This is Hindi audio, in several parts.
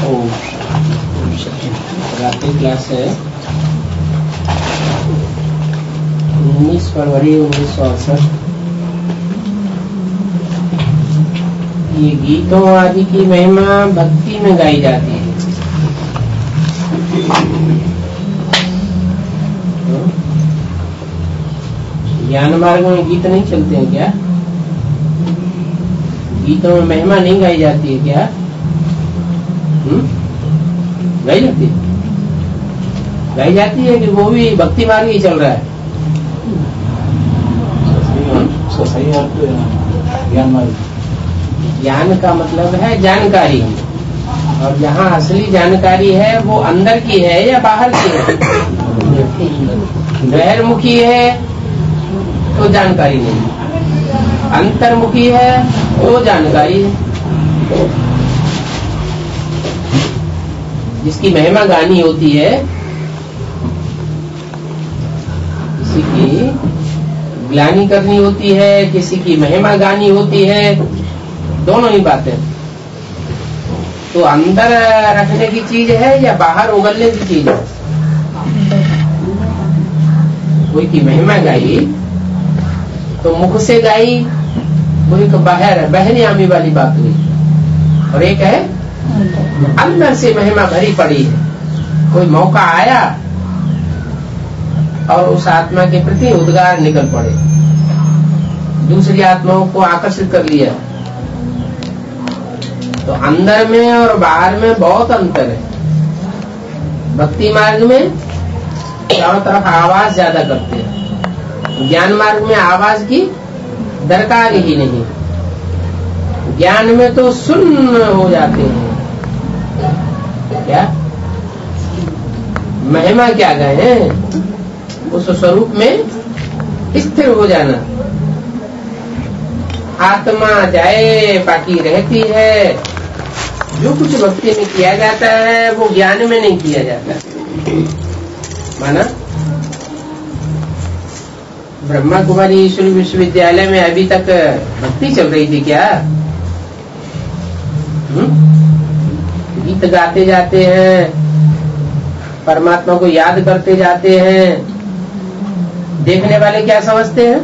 रात्रि क्लास है 19 फरवरी 1968। ये गीतों आदि की महिमा भक्ति में गाई जाती है। ज्ञान मार्ग में गीत नहीं चलते हैं क्या? गीतों में महिमा नहीं गाई जाती है क्या? गाई जाती है, गाई जाती है कि वो भी भक्ति मार्ग ही चल रहा है? सही अर्थ ज्ञान मार्ग। ज्ञान का मतलब है जानकारी, और जहाँ असली जानकारी है वो अंदर की है या बाहर की है? बहिर्मुखी है तो जानकारी नहीं, अंतर्मुखी है तो जानकारी है। जिसकी महिमा गानी होती है, किसी की ग्लानि करनी होती है, किसी की महिमा गानी होती है, दोनों ही बातें। तो अंदर रखने की चीज है या बाहर उगलने की चीज है? कोई की महिमा गाई तो मुख से गाई, वो एक बाहर बहनियामी वाली बात हुई, और एक है अंदर से महिमा भरी पड़ी है। कोई मौका आया और उस आत्मा के प्रति उद्गार निकल पड़े, दूसरी आत्माओं को आकर्षित कर लिया। तो अंदर में और बाहर में बहुत अंतर है। भक्ति मार्ग में चारों तरफ आवाज ज्यादा करते हैं, ज्ञान मार्ग में आवाज की दरकार ही नहीं। ज्ञान में तो सुन्न हो जाते हैं। क्या महिमा क्या गए, उस स्वरूप में स्थिर हो जाना। आत्मा जाए बाकी रहती है। जो कुछ भक्ति में किया जाता है वो ज्ञान में नहीं किया जाता। माना ब्रह्मा कुमारी ईश्वरी विश्वविद्यालय में अभी तक भक्ति चल रही थी क्या? गीत गाते जाते हैं, परमात्मा को याद करते जाते हैं। देखने वाले क्या समझते हैं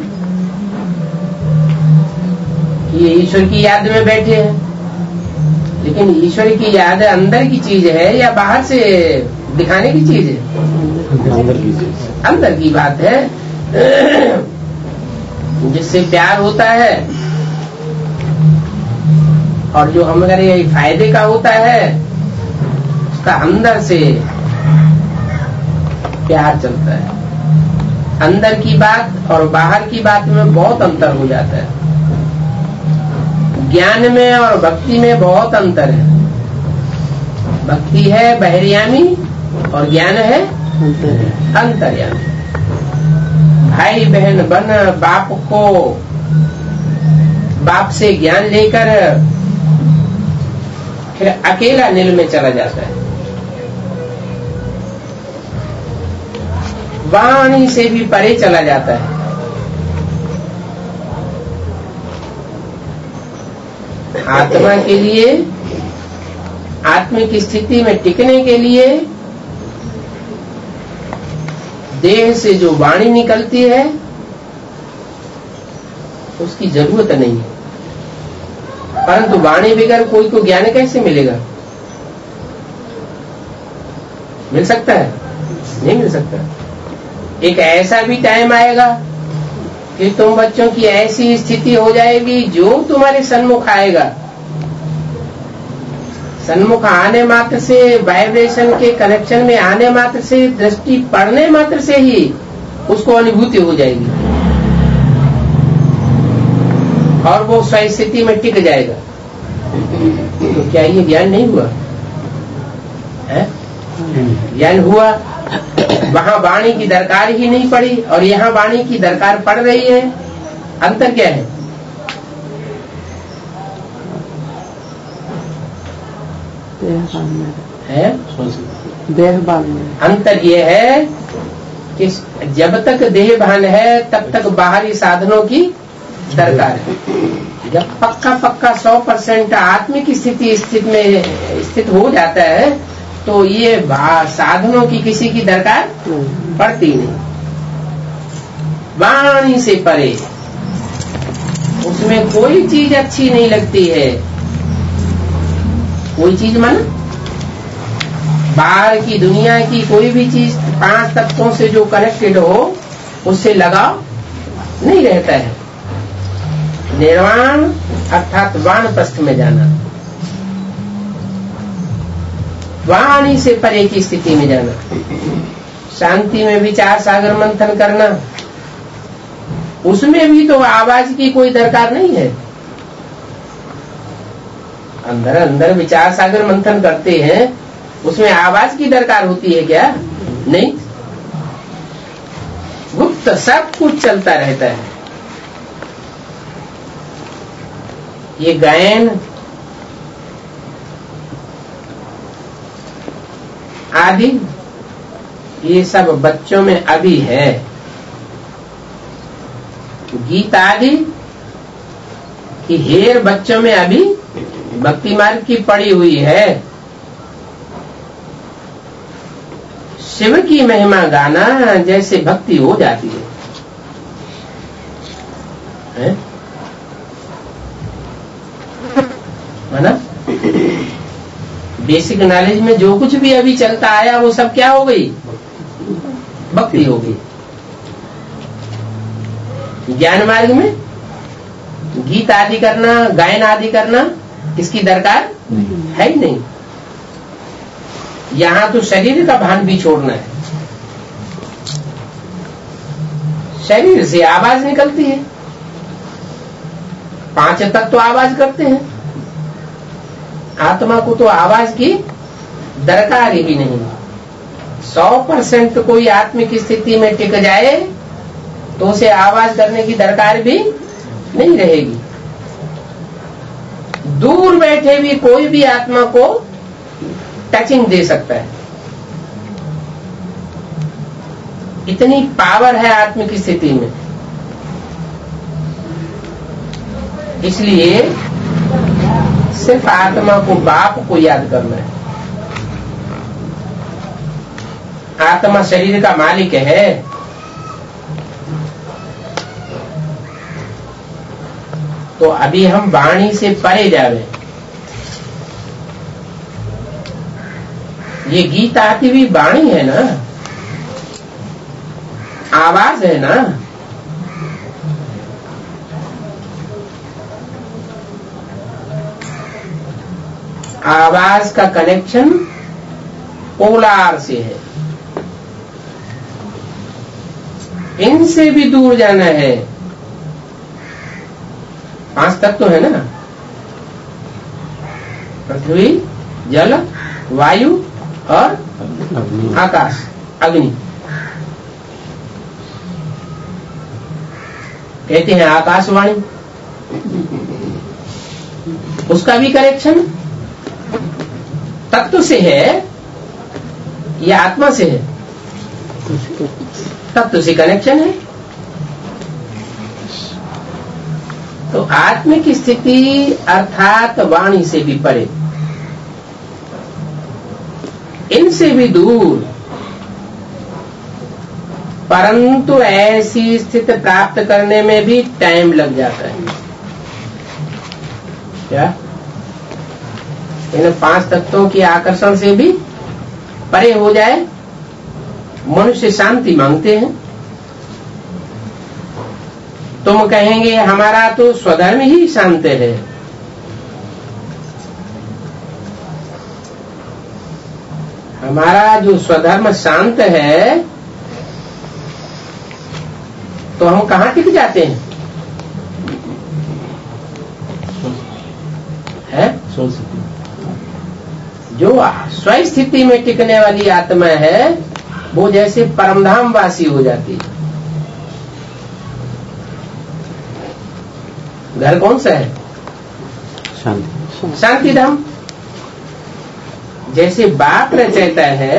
कि ये ईश्वर की याद में बैठे हैं, लेकिन ईश्वर की याद अंदर की चीज है या बाहर से दिखाने की चीज है? अंदर की बात है। जिससे प्यार होता है और जो हमारे फायदे का होता है, उसका अंदर से प्यार चलता है। अंदर की बात और बाहर की बात में बहुत अंतर हो जाता है। ज्ञान में और भक्ति में बहुत अंतर है। भक्ति है बहिर्यामी और ज्ञान है अंतर्यामी। भाई बहन बन बाप से ज्ञान लेकर फिर अकेला नील में चला जाता है। वाणी से भी परे चला जाता है। आत्मा के लिए, आत्मिक स्थिति में टिकने के लिए देह से जो वाणी निकलती है उसकी जरूरत नहीं है। परंतु वाणी बगैर कोई को ज्ञान कैसे मिलेगा? मिल सकता है? नहीं मिल सकता। एक ऐसा भी टाइम आएगा कि तुम बच्चों की ऐसी स्थिति हो जाएगी, जो तुम्हारे सन्मुख आएगा, सन्मुख आने मात्र से, वाइब्रेशन के कनेक्शन में आने मात्र से, दृष्टि पड़ने मात्र से ही उसको अनुभूति हो जाएगी और वो स्थिति में टिक जाएगा। तो क्या ये ज्ञान नहीं हुआ है? ज्ञान हुआ। वहां वाणी की दरकार ही नहीं पड़ी और यहाँ वाणी की दरकार पड़ रही है। अंतर क्या है? देहभान में अंतर ये है कि जब तक देहभान है तब तक बाहरी साधनों की दरकार है। जब पक्का 100% आत्मिक स्थिति स्थित हो जाता है तो ये साधनों की किसी की दरकार पड़ती नहीं। वाणी से परे उसमें कोई चीज अच्छी नहीं लगती है। कोई चीज माना बाहर की दुनिया की कोई भी चीज 5 तत्वों से जो कनेक्टेड हो उससे लगाव नहीं रहता है। निर्वाण अर्थात वानप्रस्थ में जाना, वाणी से परे की स्थिति में जाना, शांति में विचार सागर मंथन करना, उसमें भी तो आवाज की कोई दरकार नहीं है। अंदर अंदर विचार सागर मंथन करते हैं, उसमें आवाज की दरकार होती है क्या? नहीं, गुप्त सब कुछ चलता रहता है। ये गायन आदि ये सब बच्चों में अभी है। गीत आदि की हेर बच्चों में अभी भक्ति मार्ग की पड़ी हुई है। शिव की महिमा गाना जैसे भक्ति हो जाती है ना? बेसिक नॉलेज में जो कुछ भी अभी चलता आया वो सब क्या हो गई? भक्ति हो गई। ज्ञान मार्ग में गीत आदि करना, गायन आदि करना इसकी दरकार है ही नहीं। यहाँ तो शरीर का भान भी छोड़ना है। शरीर से आवाज निकलती है, 5 तत्व तो आवाज करते हैं। आत्मा को तो आवाज की दरकार ही नहीं। 100% कोई आत्मिक स्थिति में टिक जाए तो उसे आवाज करने की दरकार भी नहीं रहेगी। दूर बैठे भी कोई भी आत्मा को टचिंग दे सकता है। इतनी पावर है आत्मिक स्थिति में। इसलिए सिर्फ आत्मा को, बाप को याद करना है। आत्मा शरीर का मालिक है। तो अभी हम वाणी से परे जावे। ये गीत आती भी वाणी है ना, आवाज है ना। आवाज का कनेक्शन पोलार से है। इनसे भी दूर जाना है। 5 तत्व है ना, पृथ्वी, जल, वायु और आकाश, अग्नि। कहते हैं आकाशवाणी। उसका भी कनेक्शन तत्व से है या आत्मा से है? तत्व से कनेक्शन है। तो आत्मिक स्थिति अर्थात वाणी से भी परे, इनसे भी दूर, परंतु ऐसी स्थिति प्राप्त करने में भी टाइम लग जाता है। क्या? इन 5 तत्वों के आकर्षण से भी परे हो जाए। मनुष्य शांति मांगते हैं। तुम कहेंगे हमारा तो स्वधर्म ही शांत है। हमारा जो स्वधर्म शांत है तो हम कहाँ टिक जाते हैं? है? जो स्वस्थिति में टिकने वाली आत्मा है वो जैसे परमधाम वासी हो जाती है। घर कौन सा है? शांति धाम। जैसे बाप रचयिता है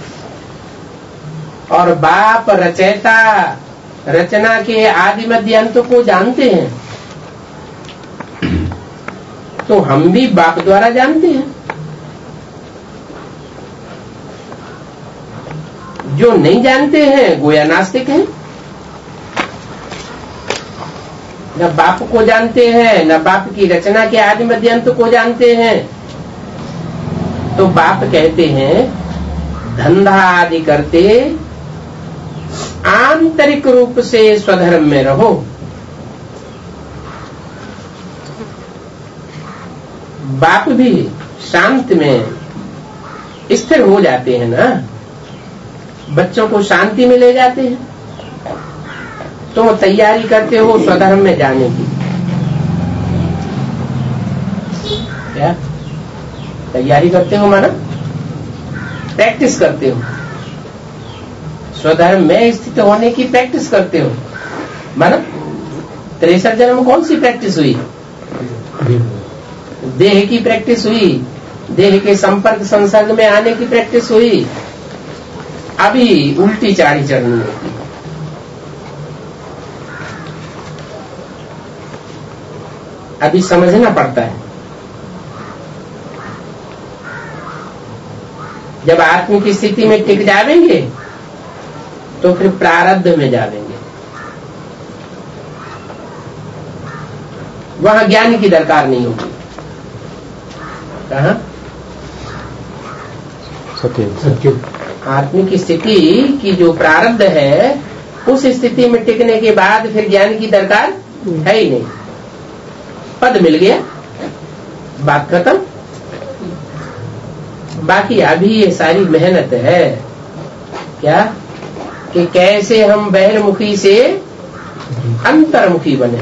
और बाप रचयिता रचना के आदि मध्य अंत को जानते हैं, तो हम भी बाप द्वारा जानते हैं। जो नहीं जानते हैं गोया नास्तिक हैं। न बाप को जानते हैं, न बाप की रचना के आदि मध्य अंत को जानते हैं, तो बाप कहते हैं धंधा आदि करते आंतरिक रूप से स्वधर्म में रहो। बाप भी शांत में स्थिर हो जाते हैं ना, बच्चों को शांति में ले जाते हैं। तो तैयारी करते हो स्वधर्म में जाने की, क्या तैयारी करते हो? माना प्रैक्टिस करते हो, स्वधर्म में स्थित होने की प्रैक्टिस करते हो। माना 63 जन्म में कौन सी प्रैक्टिस हुई? देह की प्रैक्टिस हुई, देह के संपर्क संसर्ग में आने की प्रैक्टिस हुई। अभी उल्टी चाड़ी चढ़नी होती। अभी समझना पड़ता है। जब आत्म की स्थिति में टिक जाएंगे तो फिर प्रारब्ध में जाएंगे। वहां ज्ञान की दरकार नहीं होगी। कहा? सत्य। आत्म की स्थिति की जो प्रारब्ध है, उस स्थिति में टिकने के बाद फिर ज्ञान की दरकार है ही नहीं। पद मिल गया, बात खत्म। बाकी अभी ये सारी मेहनत है क्या कि कैसे हम बहिर्मुखी से अंतर्मुखी बने।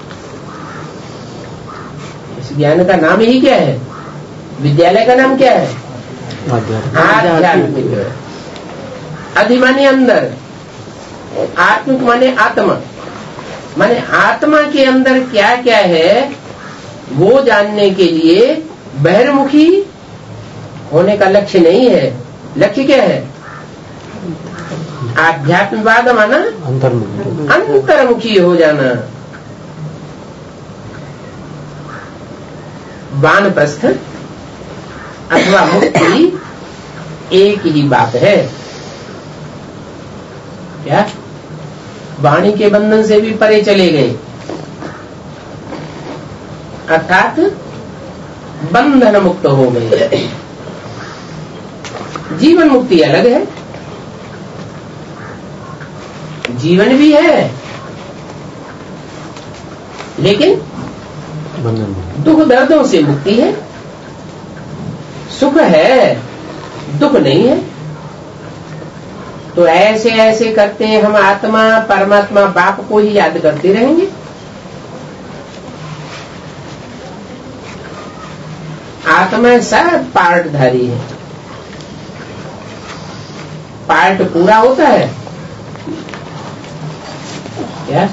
इस ज्ञान का नाम ही क्या है? विद्यालय का नाम क्या है? आध्यात्मिक। अधि माने अंदर, आत्मिक माने आत्मा, माने आत्मा के अंदर क्या क्या है वो जानने के लिए बहिर्मुखी होने का लक्ष्य नहीं है। लक्ष्य क्या है? आध्यात्मवाद माना अंतर्मुखी हो जाना। वानप्रस्थ अथवा मुक्ति एक ही बात है। क्या? वाणी के बंधन से भी परे चले गए, अर्थात बंधन मुक्त हो गए। जीवन मुक्ति अलग है, जीवन भी है लेकिन दुख दर्दों से मुक्ति है। सुख है, दुख नहीं है। तो ऐसे ऐसे करते हम आत्मा परमात्मा बाप को ही याद करते रहेंगे। आत्मा सब पार्टधारी है। पार्ट पूरा होता है क्या?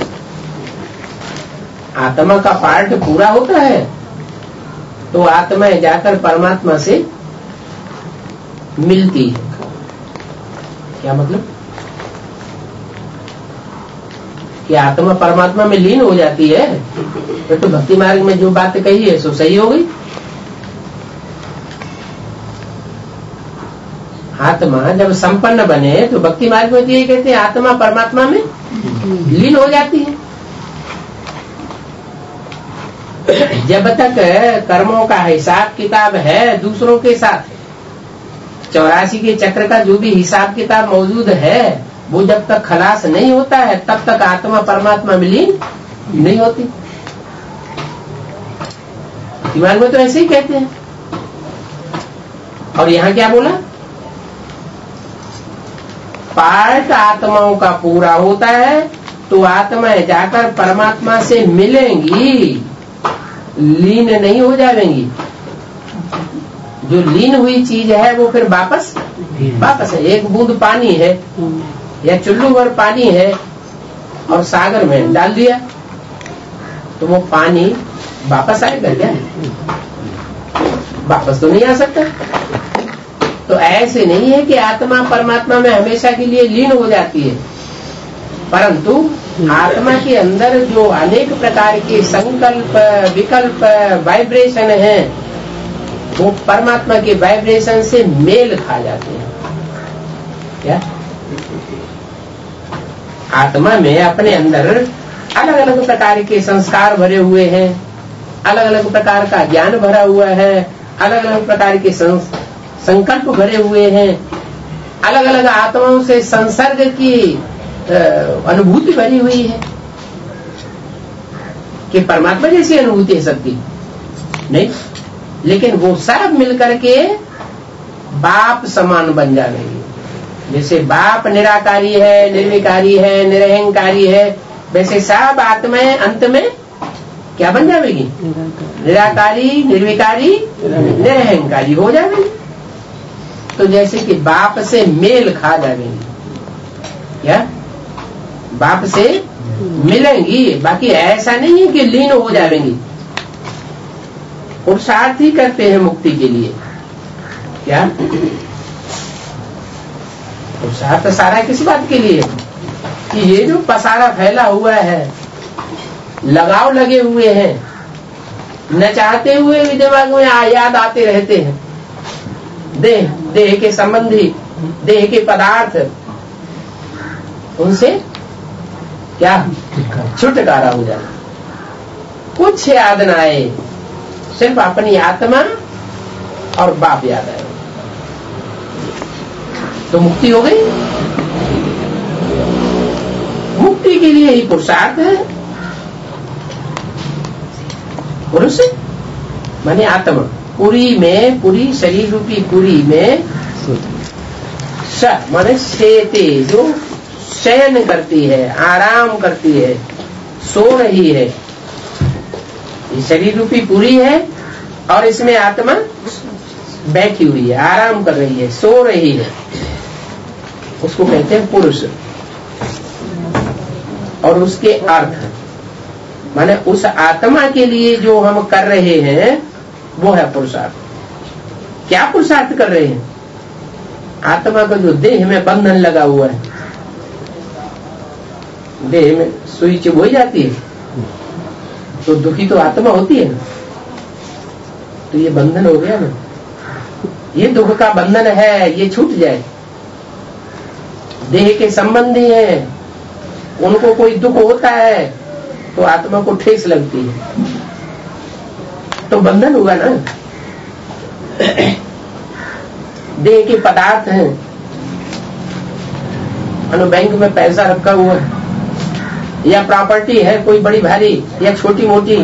आत्मा का पार्ट पूरा होता है तो आत्मा जाकर परमात्मा से मिलती है। क्या मतलब? कि आत्मा परमात्मा में लीन हो जाती है। तो भक्ति मार्ग में जो बात कही है सो सही हो गई। आत्मा जब संपन्न बने तो भक्ति मार्ग में ये कहते हैं आत्मा परमात्मा में लीन हो जाती है। जब तक कर्मों का हिसाब किताब है दूसरों के साथ, 84 के चक्र का जो भी हिसाब किताब मौजूद है वो जब तक खलास नहीं होता है तब तक आत्मा परमात्मा में लीन नहीं होती। दिमाग में तो ऐसे ही कहते हैं। और यहाँ क्या बोला? पार्ट आत्माओं का पूरा होता है तो आत्माएं जाकर परमात्मा से मिलेंगी, लीन नहीं हो जाएंगी। जो लीन हुई चीज है वो फिर वापस है। एक बूंद पानी है या चुल्लू भर पानी है और सागर में डाल दिया तो वो पानी वापस आएगा क्या? वापस तो नहीं आ सकता। तो ऐसे नहीं है कि आत्मा परमात्मा में हमेशा के लिए लीन हो जाती है, परंतु आत्मा के अंदर जो अनेक प्रकार के संकल्प विकल्प वाइब्रेशन हैं वो परमात्मा के वाइब्रेशन से मेल खा जाते हैं। क्या? आत्मा में अपने अंदर अलग अलग प्रकार के संस्कार भरे हुए हैं, अलग अलग प्रकार का ज्ञान भरा हुआ है, अलग अलग प्रकार के संकल्प भरे हुए हैं, अलग अलग आत्माओं से संसर्ग की अनुभूति भरी हुई है। कि परमात्मा जैसी अनुभूति है सबकी नहीं, लेकिन वो सब मिलकर के बाप समान बन जा रही है। जैसे बाप निराकारी है, निर्विकारी है, निरहंकारी है, वैसे सब आत्माएं अंत में क्या बन जाएगी? निराकारी, निर्विकारी, निरहंकारी हो जाएगी। तो जैसे कि बाप से मेल खा जाएंगी, क्या बाप से मिलेंगी, बाकी ऐसा नहीं है कि लीन हो जाएंगी। पुरुषार्थ ही करते हैं मुक्ति के लिए। क्या पुरुषार्थ सारा किस बात के लिए? कि ये जो पसारा फैला हुआ है, लगाव लगे हुए हैं, न चाहते हुए भी दिमाग में याद आते रहते हैं, देह के संबंधी, देह के पदार्थ, उनसे क्या छुटकारा हो जाना। कुछ याद न आए, सिर्फ अपनी आत्मा और बाप याद आए तो मुक्ति हो गई। मुक्ति के लिए ही पुरुषार्थ है। पुरुष माने आत्मा, पुरी में, पूरी शरीर रूपी पुरी में स माने शेते, जो शयन करती है, आराम करती है, सो रही है। ये शरीर रूपी पुरी है और इसमें आत्मा बैठी हुई है, आराम कर रही है, सो रही है, उसको कहते हैं पुरुष। और उसके अर्थ माने उस आत्मा के लिए जो हम कर रहे हैं वो है पुरुषार्थ। क्या पुरुषार्थ कर रहे हैं? आत्मा का जो देह में बंधन लगा हुआ है, देह में सुई चुभ जाती है तो दुखी तो आत्मा होती है ना, तो ये बंधन हो गया ना, ये दुख का बंधन है, ये छूट जाए। देह के संबंधी है, उनको कोई दुख होता है तो आत्मा को ठेस लगती है, तो बंधन हुआ ना। देह के पदार्थ हैं, मानो बैंक में पैसा रखा हुआ है या प्रॉपर्टी है कोई बड़ी भारी या छोटी मोटी,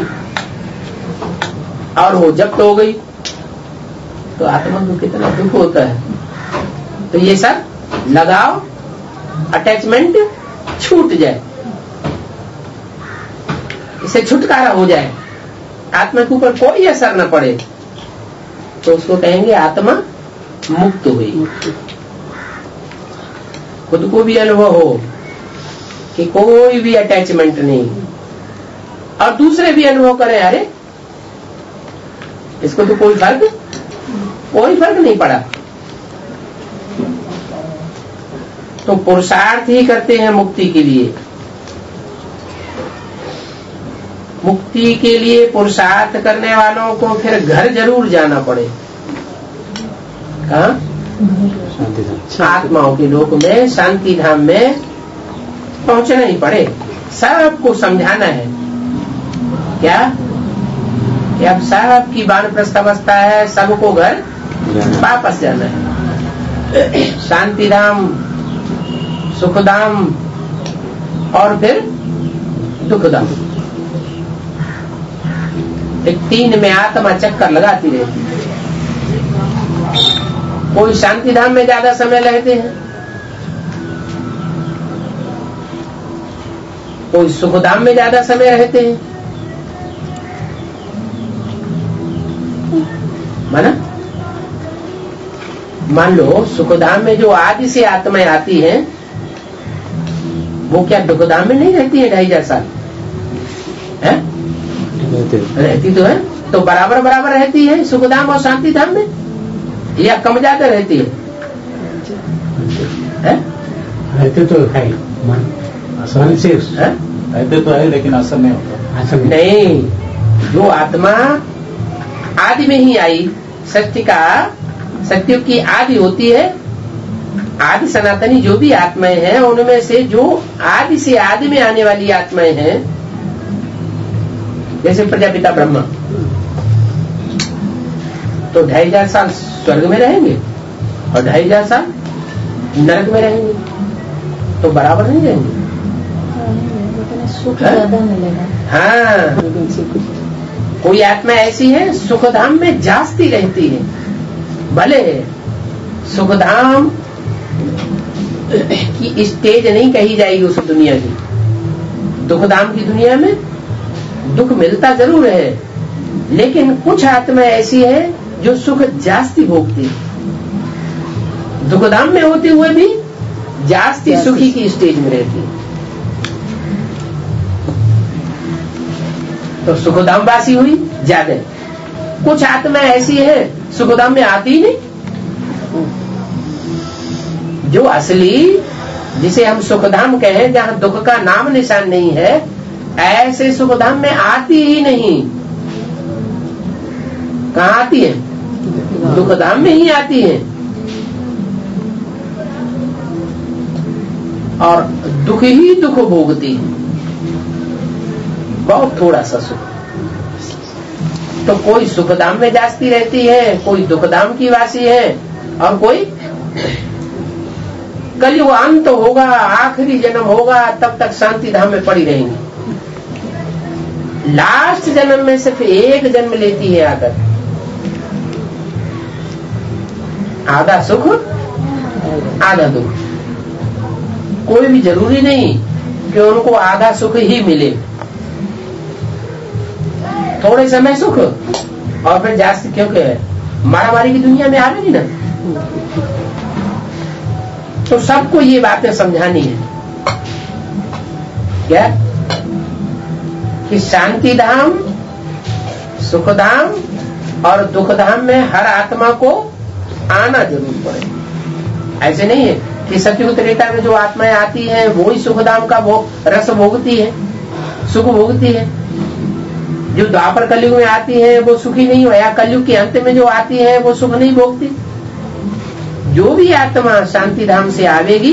और वो जब्त हो गई तो आत्मा को कितना दुख होता है। तो ये सब लगाव, अटैचमेंट छूट जाए, इससे छुटकारा हो जाए, आत्मा के ऊपर कोई असर न पड़े, तो उसको कहेंगे आत्मा मुक्त हुई। खुद को भी अनुभव हो कि कोई भी अटैचमेंट नहीं, और दूसरे भी अनुभव करें, अरे इसको तो कोई फर्क नहीं पड़ा। तो पुरुषार्थ ही करते हैं मुक्ति के लिए। मुक्ति के लिए पुरुषार्थ करने वालों को फिर घर जरूर जाना पड़े। कहाँ? आत्माओं के लोक में, शांति धाम में पहुंचना ही पड़े। सबको समझाना है क्या कि अब सब की वानप्रस्थ अवस्था है, सबको घर वापस जाना है। शांति धाम, सुखधाम और फिर दुखधाम, एक तीन में आत्मा चक्कर लगाती रहती है। कोई शांति धाम में ज्यादा समय रहते हैं, कोई सुखधाम में ज्यादा समय रहते हैं। माना मान लो सुखधाम में जो आदि से आत्माएं आती हैं, वो क्या दुखधाम में नहीं रहती है 2500 साल? है? रहती तो है, तो बराबर रहती है सुखधाम और शांति धाम में, या कम ज्यादा रहती है? रहते तो है, रहते तो है, लेकिन असर नहीं होता। नहीं, जो आत्मा आदि में ही आई, सत्य की आदि होती है, आदि सनातनी जो भी आत्माएं हैं उनमें से जो आदि से आदि में आने वाली आत्माएं हैं, जैसे प्रजापिता ब्रह्मा, तो 2500 साल स्वर्ग में रहेंगे और 2500 साल नरक में रहेंगे, तो बराबर नहीं रहेंगे। सुख ज्यादा मिलेगा। हाँ, कोई आत्मा ऐसी है सुखधाम में जास्ती रहती है, भले सुखधाम की स्टेज नहीं कही जाएगी उस दुनिया की, दुखधाम की दुनिया में दुख मिलता जरूर है, लेकिन कुछ आत्मा ऐसी है जो सुख जास्ती भोगती है, दुखधाम में होते हुए भी जास्ती सुखी की स्टेज में रहती है। तो सुखधाम वासी हुई ज्यादा। कुछ आत्मा ऐसी है सुखधाम में आती ही नहीं, जो असली जिसे हम सुखधाम कहें, जहां दुख का नाम निशान नहीं है, ऐसे सुखधाम में आती ही नहीं। कहाँ आती है? दुखधाम में ही आती है, और दुख ही दुख भोगती है, बहुत थोड़ा सा सुख। तो कोई सुखधाम में जास्ती रहती है, कोई दुखधाम की वासी है, और कोई कलयुग अंत होगा, आखिरी जन्म होगा, तब तक शांति धाम में पड़ी रहेंगी। लास्ट जन्म में सिर्फ एक जन्म लेती है आकर, आधा सुख आधा दुख। कोई भी जरूरी नहीं कि उनको आधा सुख ही मिले, थोड़े समय सुख और फिर जास्ती, क्योंकि मारामारी की दुनिया में आ रही ना, तो सबको ये बातें समझानी है क्या, कि शांति धाम, सुख धाम और दुख धाम में हर आत्मा को आना जरूर पड़े। ऐसे नहीं है कि सतयुग त्रेता में जो आत्माएं आती हैं वो ही सुख धाम का वो रस भोगती है, सुख भोगती है। जो द्वापर कलयुग में आती है वो सुखी नहीं हो, या कलयुग के अंत में जो आती है वो सुख नहीं भोगती। जो भी आत्मा शांति धाम से आवेगी,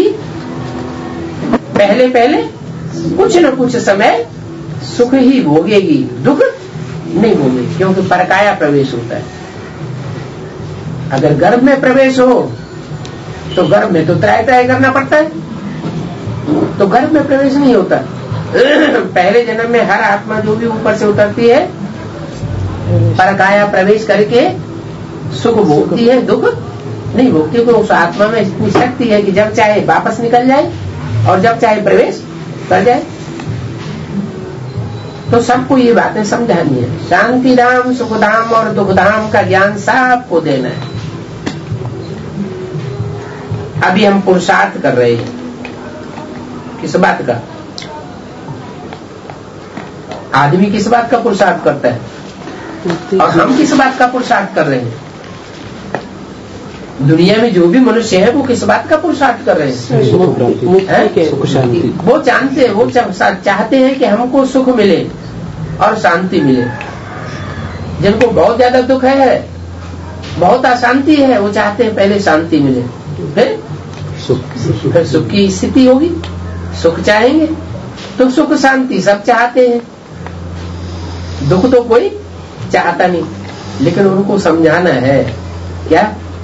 पहले पहले कुछ न कुछ समय सुख ही भोगेगी, दुख नहीं भोगेगी, क्योंकि परकाया प्रवेश होता है। अगर गर्भ में प्रवेश हो तो गर्भ में तो त्राय करना पड़ता है, तो गर्भ में प्रवेश नहीं होता। पहले जन्म में हर आत्मा जो भी ऊपर से उतरती है, परकाया प्रवेश करके सुख भोगती है, दुख नहीं भोगती, क्योंकि उस आत्मा में इतनी शक्ति है कि जब चाहे वापस निकल जाए और जब चाहे प्रवेश कर जाए। तो सबको ये बातें समझानी है। शांति धाम, सुख धाम और दुख धाम का ज्ञान सबको देना है। अभी हम पुरुषार्थ कर रहे हैं, किस बात का? आदमी किस बात का पुरुषार्थ करता है, और हम किस बात का पुरुषार्थ कर रहे हैं? दुनिया में जो भी मनुष्य है वो किस बात का पुरुषार्थ कर रहे हैं? वो जानते हैं, वो चाहते हैं कि हमको सुख मिले और शांति मिले। जिनको बहुत ज्यादा दुख है, बहुत अशांति है, वो चाहते हैं पहले शांति मिले, फिर सुख की स्थिति होगी। सुख चाहेंगे तो सुख शांति सब चाहते हैं, दुख तो कोई चाहता नहीं। लेकिन उनको समझाना है क्या,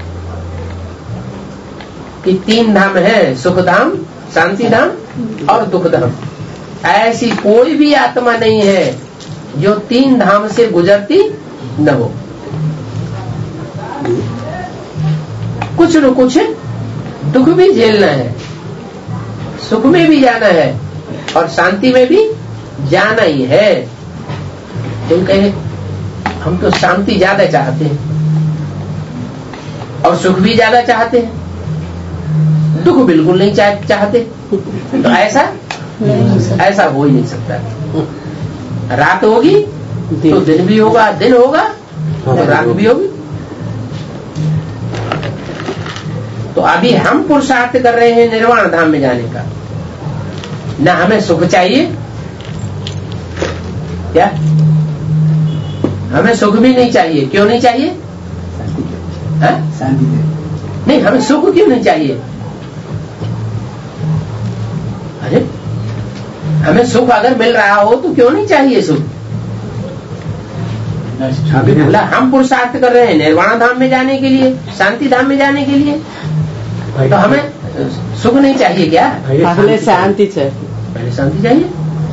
कि 3 धाम है, सुख धाम, शांति धाम और दुख धाम। ऐसी कोई भी आत्मा नहीं है जो 3 धाम से गुजरती न हो। कुछ न कुछ दुख भी झेलना है, सुख में भी जाना है और शांति में भी जाना ही है। तुम कहे हम तो शांति ज्यादा चाहते हैं और सुख भी ज्यादा चाहते हैं, दुख बिल्कुल नहीं चाहते, तो ऐसा हो ही नहीं सकता। रात होगी तो दिन भी होगा, दिन होगा तो रात भी होगी। तो अभी हम पुरुषार्थ कर रहे हैं निर्वाण धाम में जाने का। न हमें सुख चाहिए क्या, हमें सुख भी नहीं चाहिए। क्यों नहीं चाहिए? शांति नहीं, हमें सुख क्यों नहीं चाहिए? हमें सुख अगर मिल रहा हो तो क्यों नहीं चाहिए सुख? बोला हम पुरुषार्थ कर रहे हैं निर्वाण धाम में जाने के लिए, शांति धाम में जाने के लिए, तो हमें सुख नहीं चाहिए क्या? पहले शांति चाहिए, पहले शांति चाहिए।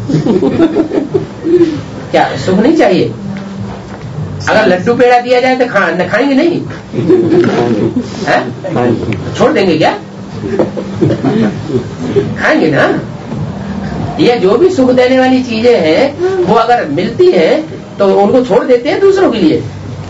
क्या सुख नहीं चाहिए? अगर लड्डू पेड़ा दिया जाए तो खाएंगे नहीं? छोड़ देंगे क्या? खाएंगे ना। ये जो भी सुख देने वाली चीजें हैं वो अगर मिलती है तो उनको छोड़ देते हैं दूसरों के लिए?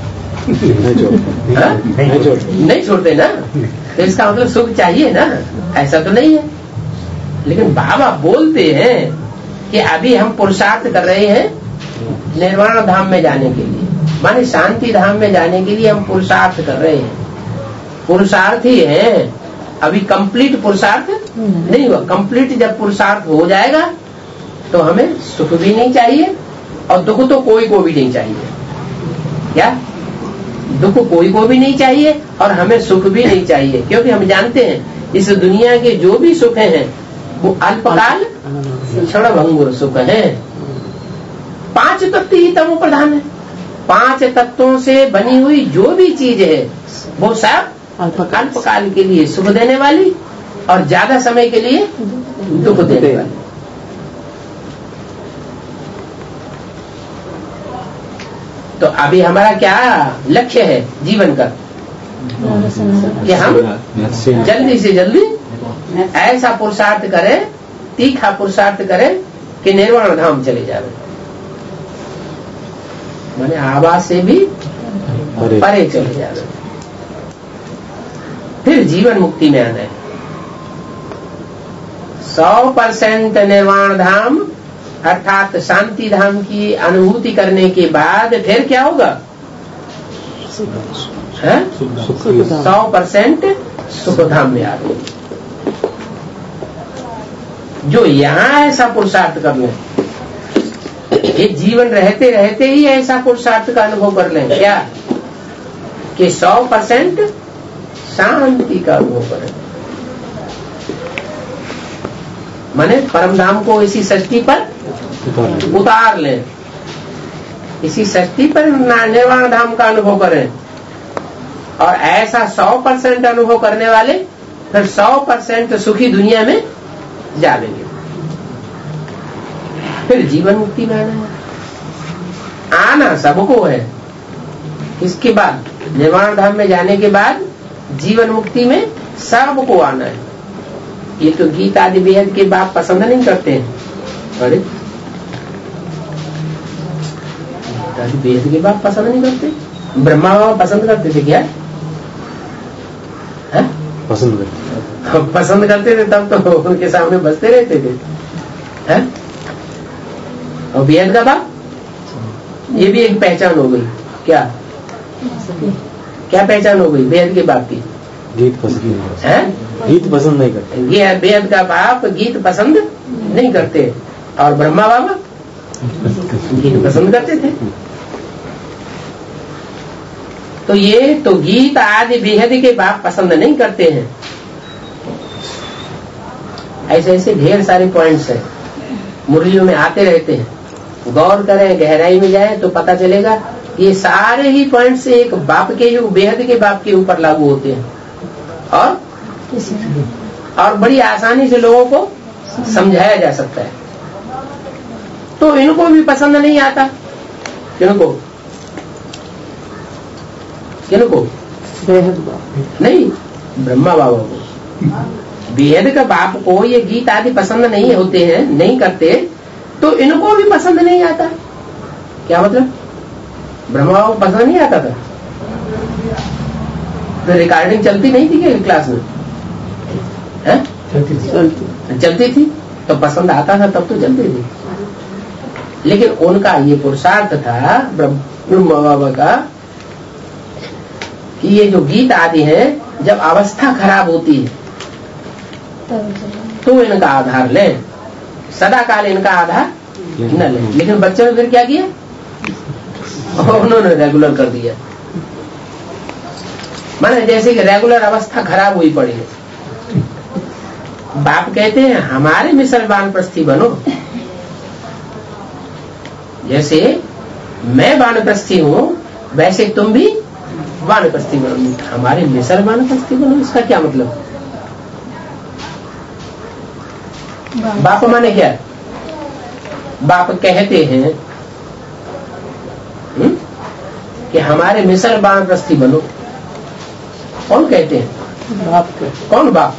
नहीं छोड़ते ना। तो इसका मतलब सुख चाहिए ना, ऐसा तो नहीं है। लेकिन बाबा बोलते हैं कि अभी हम पुरुषार्थ कर रहे हैं निर्वाण धाम में जाने के लिए, माने शांति धाम में जाने के लिए हम पुरुषार्थ कर रहे हैं। पुरुषार्थ ही है, अभी कंप्लीट पुरुषार्थ नहीं हुआ। कंप्लीट जब पुरुषार्थ हो जाएगा तो हमें सुख भी नहीं चाहिए और दुख तो कोई को भी नहीं चाहिए। क्या? दुख कोई को भी नहीं चाहिए और हमें सुख भी नहीं चाहिए, क्योंकि हम जानते हैं इस दुनिया के जो भी सुख हैं वो अल्पकाल क्षणभंगुर सुख है। 5 तत्व ही तमो प्रधान है। 5 तत्वों से बनी हुई जो भी चीज है वो सब अल्पकाल के लिए सुख देने वाली और ज्यादा समय के लिए दुख देने वाली। तो अभी हमारा क्या लक्ष्य है जीवन का? कि हम जल्दी से जल्दी ऐसा पुरुषार्थ करें, तीखा पुरुषार्थ करें कि निर्वाण धाम चले जाए, माने आवाज से भी परे चले जाए, फिर जीवन मुक्ति में आना है। 100% निर्वाण धाम अर्थात शांति धाम की अनुभूति करने के बाद फिर क्या होगा? 100% सुख धाम में आ गए। जो यहाँ ऐसा पुरुषार्थ कर लें, ये जीवन रहते रहते ही ऐसा पुरुषार्थ का अनुभव कर लें क्या कि 100% शांति का अनुभव करें, माने परम धाम को इसी सृष्टि पर उतार लें, इसी सृष्टि पर निर्वाण धाम का अनुभव करें। और ऐसा 100% अनुभव करने वाले फिर 100% सुखी दुनिया में जाएंगे, फिर जीवन मुक्ति में आना है। आना सबको है। इसके बाद निर्वाण धाम में जाने के बाद जीवन मुक्ति में सबको आना है। ये तो गीत आदि बेहद के बाप पसंद नहीं करते हैं। अरे गीत आदि बेहद के बाप पसंद नहीं करते? ब्रह्मा बाबा पसंद करते थे क्या? है? पसंद करते थे तब तो उनके सामने बजते रहते थे। है? और बेहद का बाप, ये भी एक पहचान हो गई। क्या क्या पहचान हो गई बेहद के बाप की? गीत पसंद है? गीत पसंद नहीं करते। ये बेहद का बाप गीत पसंद नहीं करते और ब्रह्मा बाबा गीत पसंद करते थे। तो ये तो गीत आदि बेहद के बाप पसंद नहीं करते हैं। ऐसे ऐसे ढेर सारे पॉइंट्स हैं, मुरलियों में आते रहते हैं। गौर करें, गहराई में जाए तो पता चलेगा ये सारे ही पॉइंट्स एक बाप के, बेहद के बाप के ऊपर लागू होते हैं और बड़ी आसानी से लोगों को समझाया जा सकता है। तो इनको भी पसंद नहीं आता। किनको? किनको? नहीं, ब्रह्मा बाबा को। बेहद का बाप को ये गीत आदि पसंद नहीं होते हैं, नहीं करते, तो इनको भी पसंद नहीं आता। क्या मतलब? ब्रह्मा बाबा को पसंद नहीं आता था तो रिकॉर्डिंग चलती नहीं थी क्या क्लास में? है? चलती थी तो पसंद आता था, तब तो चलती थी। लेकिन उनका ये पुरुषार्थ था ब्रह्मा बाबा का कि ये जो गीत आदि है जब अवस्था खराब होती है तो इनका आधार ले, सदा काल इनका आधार न ले। लेकिन बच्चों ने फिर क्या किया? उन्होंने रेगुलर कर दिया। माने जैसे कि रेगुलर अवस्था खराब हुई पड़ी है। बाप कहते हैं हमारे मिसल वानप्रस्थी बनो, जैसे मैं वानप्रस्थी हूँ वैसे तुम भी वानप्रस्थी बनो, हमारे मिसर वानप्रस्थी बनो। इसका क्या मतलब? बाप माने क्या? बाप कहते हैं कि हमारे मिसर वानप्रस्थी बनो। कौन कहते हैं? बाप कौन बाप?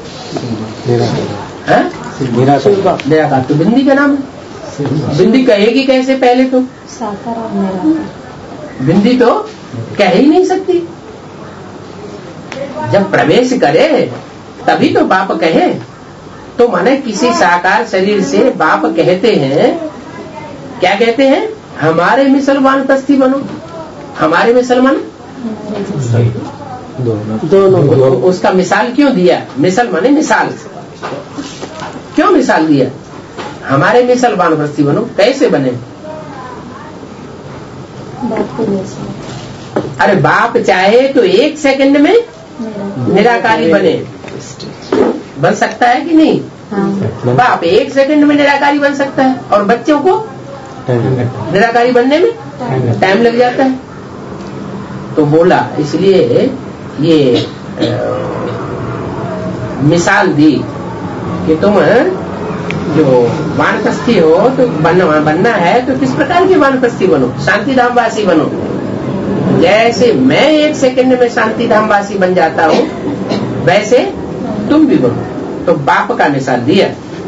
निराकार। तो बिंदी का नाम है। बिंदी कहेगी कैसे? पहले तो साकार और निराकार। बिंदी तो कह ही नहीं सकती। जब प्रवेश करे तभी तो बाप कहे। तो माने किसी साकार शरीर से बाप कहते हैं, क्या कहते हैं? हमारे मिसल वानप्रस्थी बनो। हमारे मिसल माने दोनों। उसका मिसाल क्यों दिया? मिसल माने मिसाल। क्यों मिसाल दिया? हमारे मिसल वानप्रस्थी बनो। कैसे बने? अरे बाप चाहे तो 1 सेकंड में निराकारी बने। बन सकता है कि नहीं? हाँ। बाप 1 सेकंड में निराकारी बन सकता है और बच्चों को निराकारी बनने में टाइम लग जाता है। तो बोला, इसलिए ये मिसाल दी कि तुम जो वानप्रस्थी हो तो बनना है तो किस प्रकार की वानप्रस्थी बनो? शांति धाम वासी बनो। जैसे मैं 1 सेकंड में शांति धाम वासी बन जाता हूँ वैसे तुम भी बनो। तो बाप का मिसाल दिया।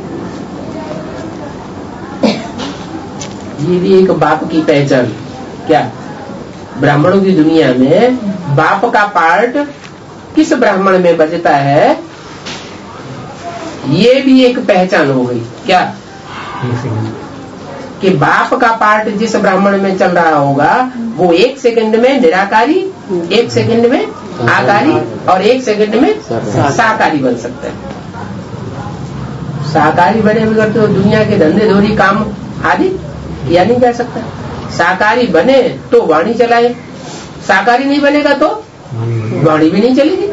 ये भी एक बाप की पहचान। क्या? ब्राह्मणों की दुनिया में बाप का पार्ट किस ब्राह्मण में बजता है, ये भी एक पहचान हो गई। क्या? कि बाप का पार्ट जिस ब्राह्मण में चल रहा होगा वो 1 सेकंड में निराकारी, 1 सेकंड में आकारी और 1 सेकंड में साकारी बन सकता है। साकारी बने बगैर तो दुनिया के धंधे धोरी काम आदि किया नहीं जा सकता। साकारी बने तो वाणी चलाए, साकारी नहीं बनेगा तो वाणी भी नहीं चलेगी।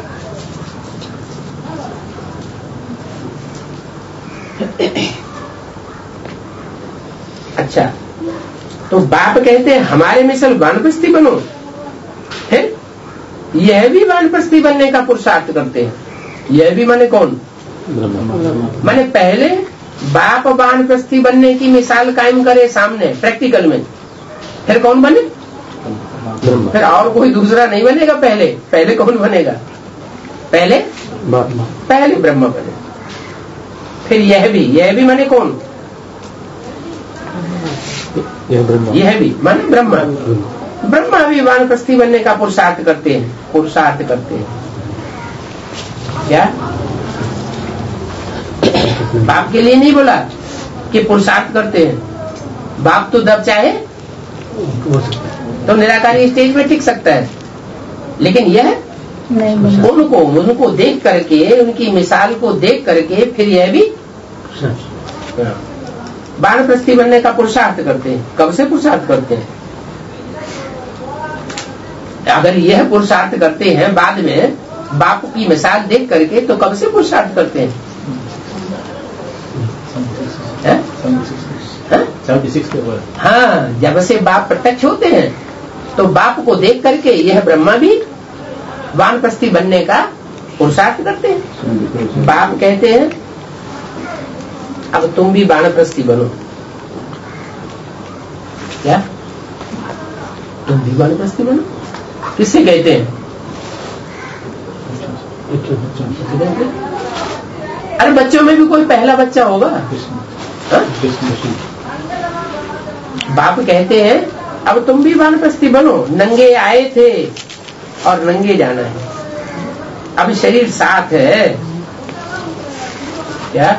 अच्छा, तो बाप कहते हैं हमारे मिसल वानप्रस्थी बनो, है? यह भी वानप्रस्थी बनने का पुरुषार्थ करते हैं। यह भी माने कौन? माने पहले बाप वानप्रस्थी बनने की मिसाल कायम करे सामने प्रैक्टिकल में, फिर कौन बने? फिर और कोई दूसरा नहीं बनेगा। पहले कौन बनेगा? पहले ब्रह्मा बने। फिर यह भी माने कौन? यह भी माने ब्रह्मा भी वानप्रस्थी बनने का पुरुषार्थ करते हैं। क्या? बाप के लिए नहीं बोला कि पुरुषार्थ करते हैं। बाप तो जब चाहे तो निराकारी स्टेज पे टिक सकता है, लेकिन यह उनको देख करके, उनकी मिसाल को देख करके फिर यह भी वानप्रस्थी बनने का पुरुषार्थ करते हैं। कब से पुरुषार्थ करते हैं? अगर यह पुरुषार्थ करते हैं बाद में बाप की मिसाल देख करके, तो कब से पुरुषार्थ करते हैं? 76 के बाद। हाँ, जब से बाप प्रत्यक्ष होते हैं तो बाप को देख करके यह ब्रह्मा भी वानप्रस्थी बनने का पुरुषार्थ करते हैं। बाप कहते हैं अब तुम भी वानप्रस्थी बनो। क्या? तुम भी वानप्रस्थी बनो? किससे कहते हैं? अरे बच्चों में भी कोई पहला बच्चा होगा। बाप कहते हैं अब तुम भी वानप्रस्थी बनो। नंगे आए थे और नंगे जाना है। अब शरीर साथ है। क्या?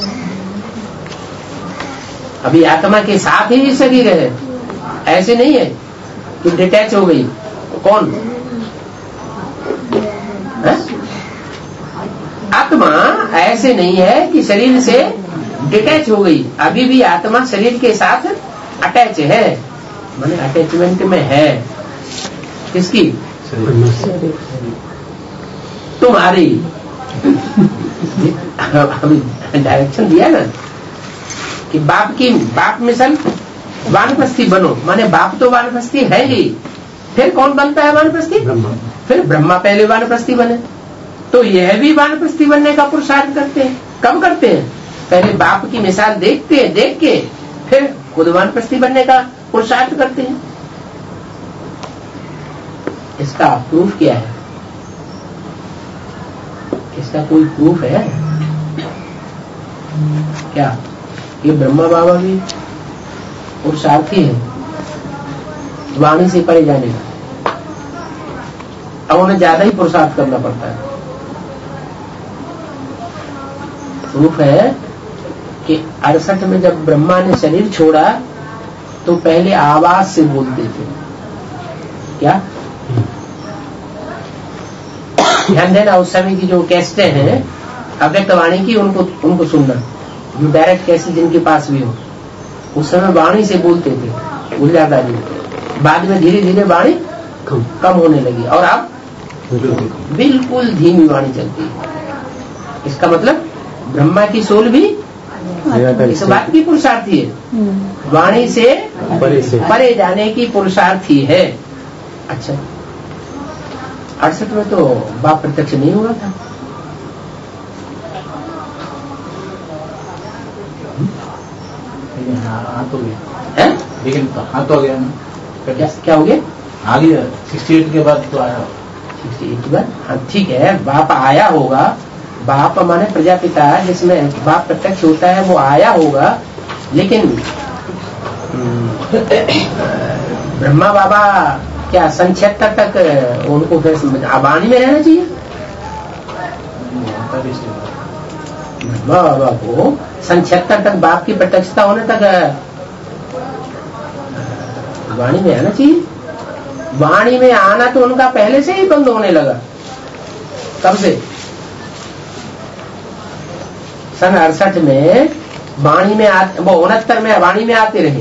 अभी आत्मा के साथ ही शरीर है, ऐसे नहीं है कि डिटैच हो गई। कौन? आत्मा ऐसे नहीं है कि शरीर से डिटैच हो गई। अभी भी आत्मा शरीर के साथ अटैच है, माने अटैचमेंट में है। किसकी? तुम्हारी। अभी डायरेक्शन दिया ना कि बाप मिसल वानप्रस्थी बनो, माने बाप तो वानप्रस्थी है ही, फिर कौन बनता है वानप्रस्थी? ब्रह्मा। फिर ब्रह्मा पहले वानप्रस्थी बने, तो यह भी वानप्रस्थी बनने का पुरुषार्थ करते हैं। कब करते हैं? पहले बाप की मिसाल देखते हैं, देख के फिर खुद वानप्रस्थी बनने का पुरुषार्थ करते हैं। इसका प्रूफ क्या है? इसका कोई प्रूफ है क्या? ये ब्रह्मा बाबा भी पुरुषार्थी है वाणी से परे जाने का। अब उन्हें ज्यादा ही पुरुषार्थ करना पड़ता है। प्रूफ है कि 68 में जब ब्रह्मा ने शरीर छोड़ा तो पहले आवाज से बोलते थे। क्या ध्यान देना, उस समय की जो कैसेटें हैं अव्यक्त वाणी की, उनको सुनना, जो डायरेक्ट कैसेट जिनके पास भी हो। उस समय वाणी से बोलते थे गुलजार जी, बाद में धीरे धीरे वाणी कम होने लगी और अब बिल्कुल धीमी वाणी चलती है। इसका मतलब ब्रह्मा की सोल भी इस बात की पुरुषार्थी है, वाणी से परे जाने की पुरुषार्थी है। अच्छा, 68 में तो बाप प्रत्यक्ष नहीं हुआ था। हाथ हो गया है? लेकिन हाथ हो गया ना, क्या हो गया? आ गया 68 के बाद तो आया। 68 के बाद, हाँ ठीक है, बाप आया होगा। बाप माने प्रजापिता, जिसमें बाप प्रत्यक्ष होता है, वो आया होगा। लेकिन ब्रह्मा बाबा क्या सन 76 तक उनको फिर वाणी में रहना चाहिए? ब्रह्मा बाबा को सन 76 तक बाप की प्रत्यक्षता होने तक वाणी में आना चाहिए। वाणी में आना तो उनका पहले से ही बंद होने लगा। कब से? सन 68 में वाणी में वो 69 में वाणी में आते रहे।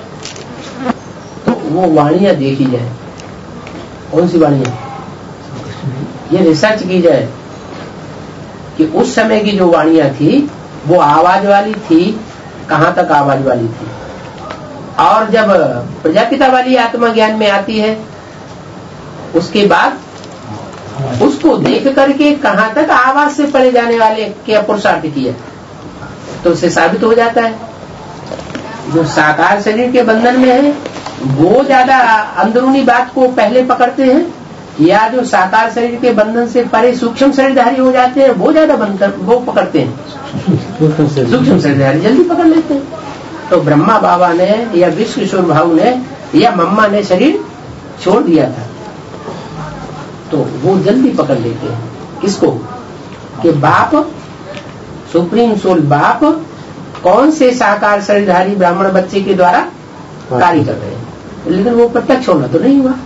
तो वो वाणियां देखी जाए, कौन सी वाणियां? ये रिसर्च की जाए कि उस समय की जो वाणियां थी वो आवाज वाली थी, कहां तक आवाज वाली थी, और जब प्रजापिता वाली आत्मा ज्ञान में आती है उसके बाद उसको देख करके कहां तक आवाज से परे जाने वाले के पुरुषार्थ किया, तो उससे साबित हो जाता है जो साकार शरीर के बंधन में है वो ज्यादा अंदरूनी बात को पहले पकड़ते हैं, या जो साकार शरीर के बंधन से परे सूक्ष्म शरीरधारी हो जाते हैं वो ज्यादा वो पकड़ते हैं। सूक्ष्म शरीरधारी जल्दी पकड़ लेते हैं। तो ब्रह्मा बाबा ने या विश्व किशोर भाव ने या मम्मा ने शरीर छोड़ दिया था, तो वो जल्दी पकड़ लेते हैं किसको? कि बाप सुप्रीम सोल बाप कौन से साकार शरीरधारी ब्राह्मण बच्चे के द्वारा कार्य कर रहे हैं। लेकिन वो प्रत्यक्ष होना तो नहीं हुआ।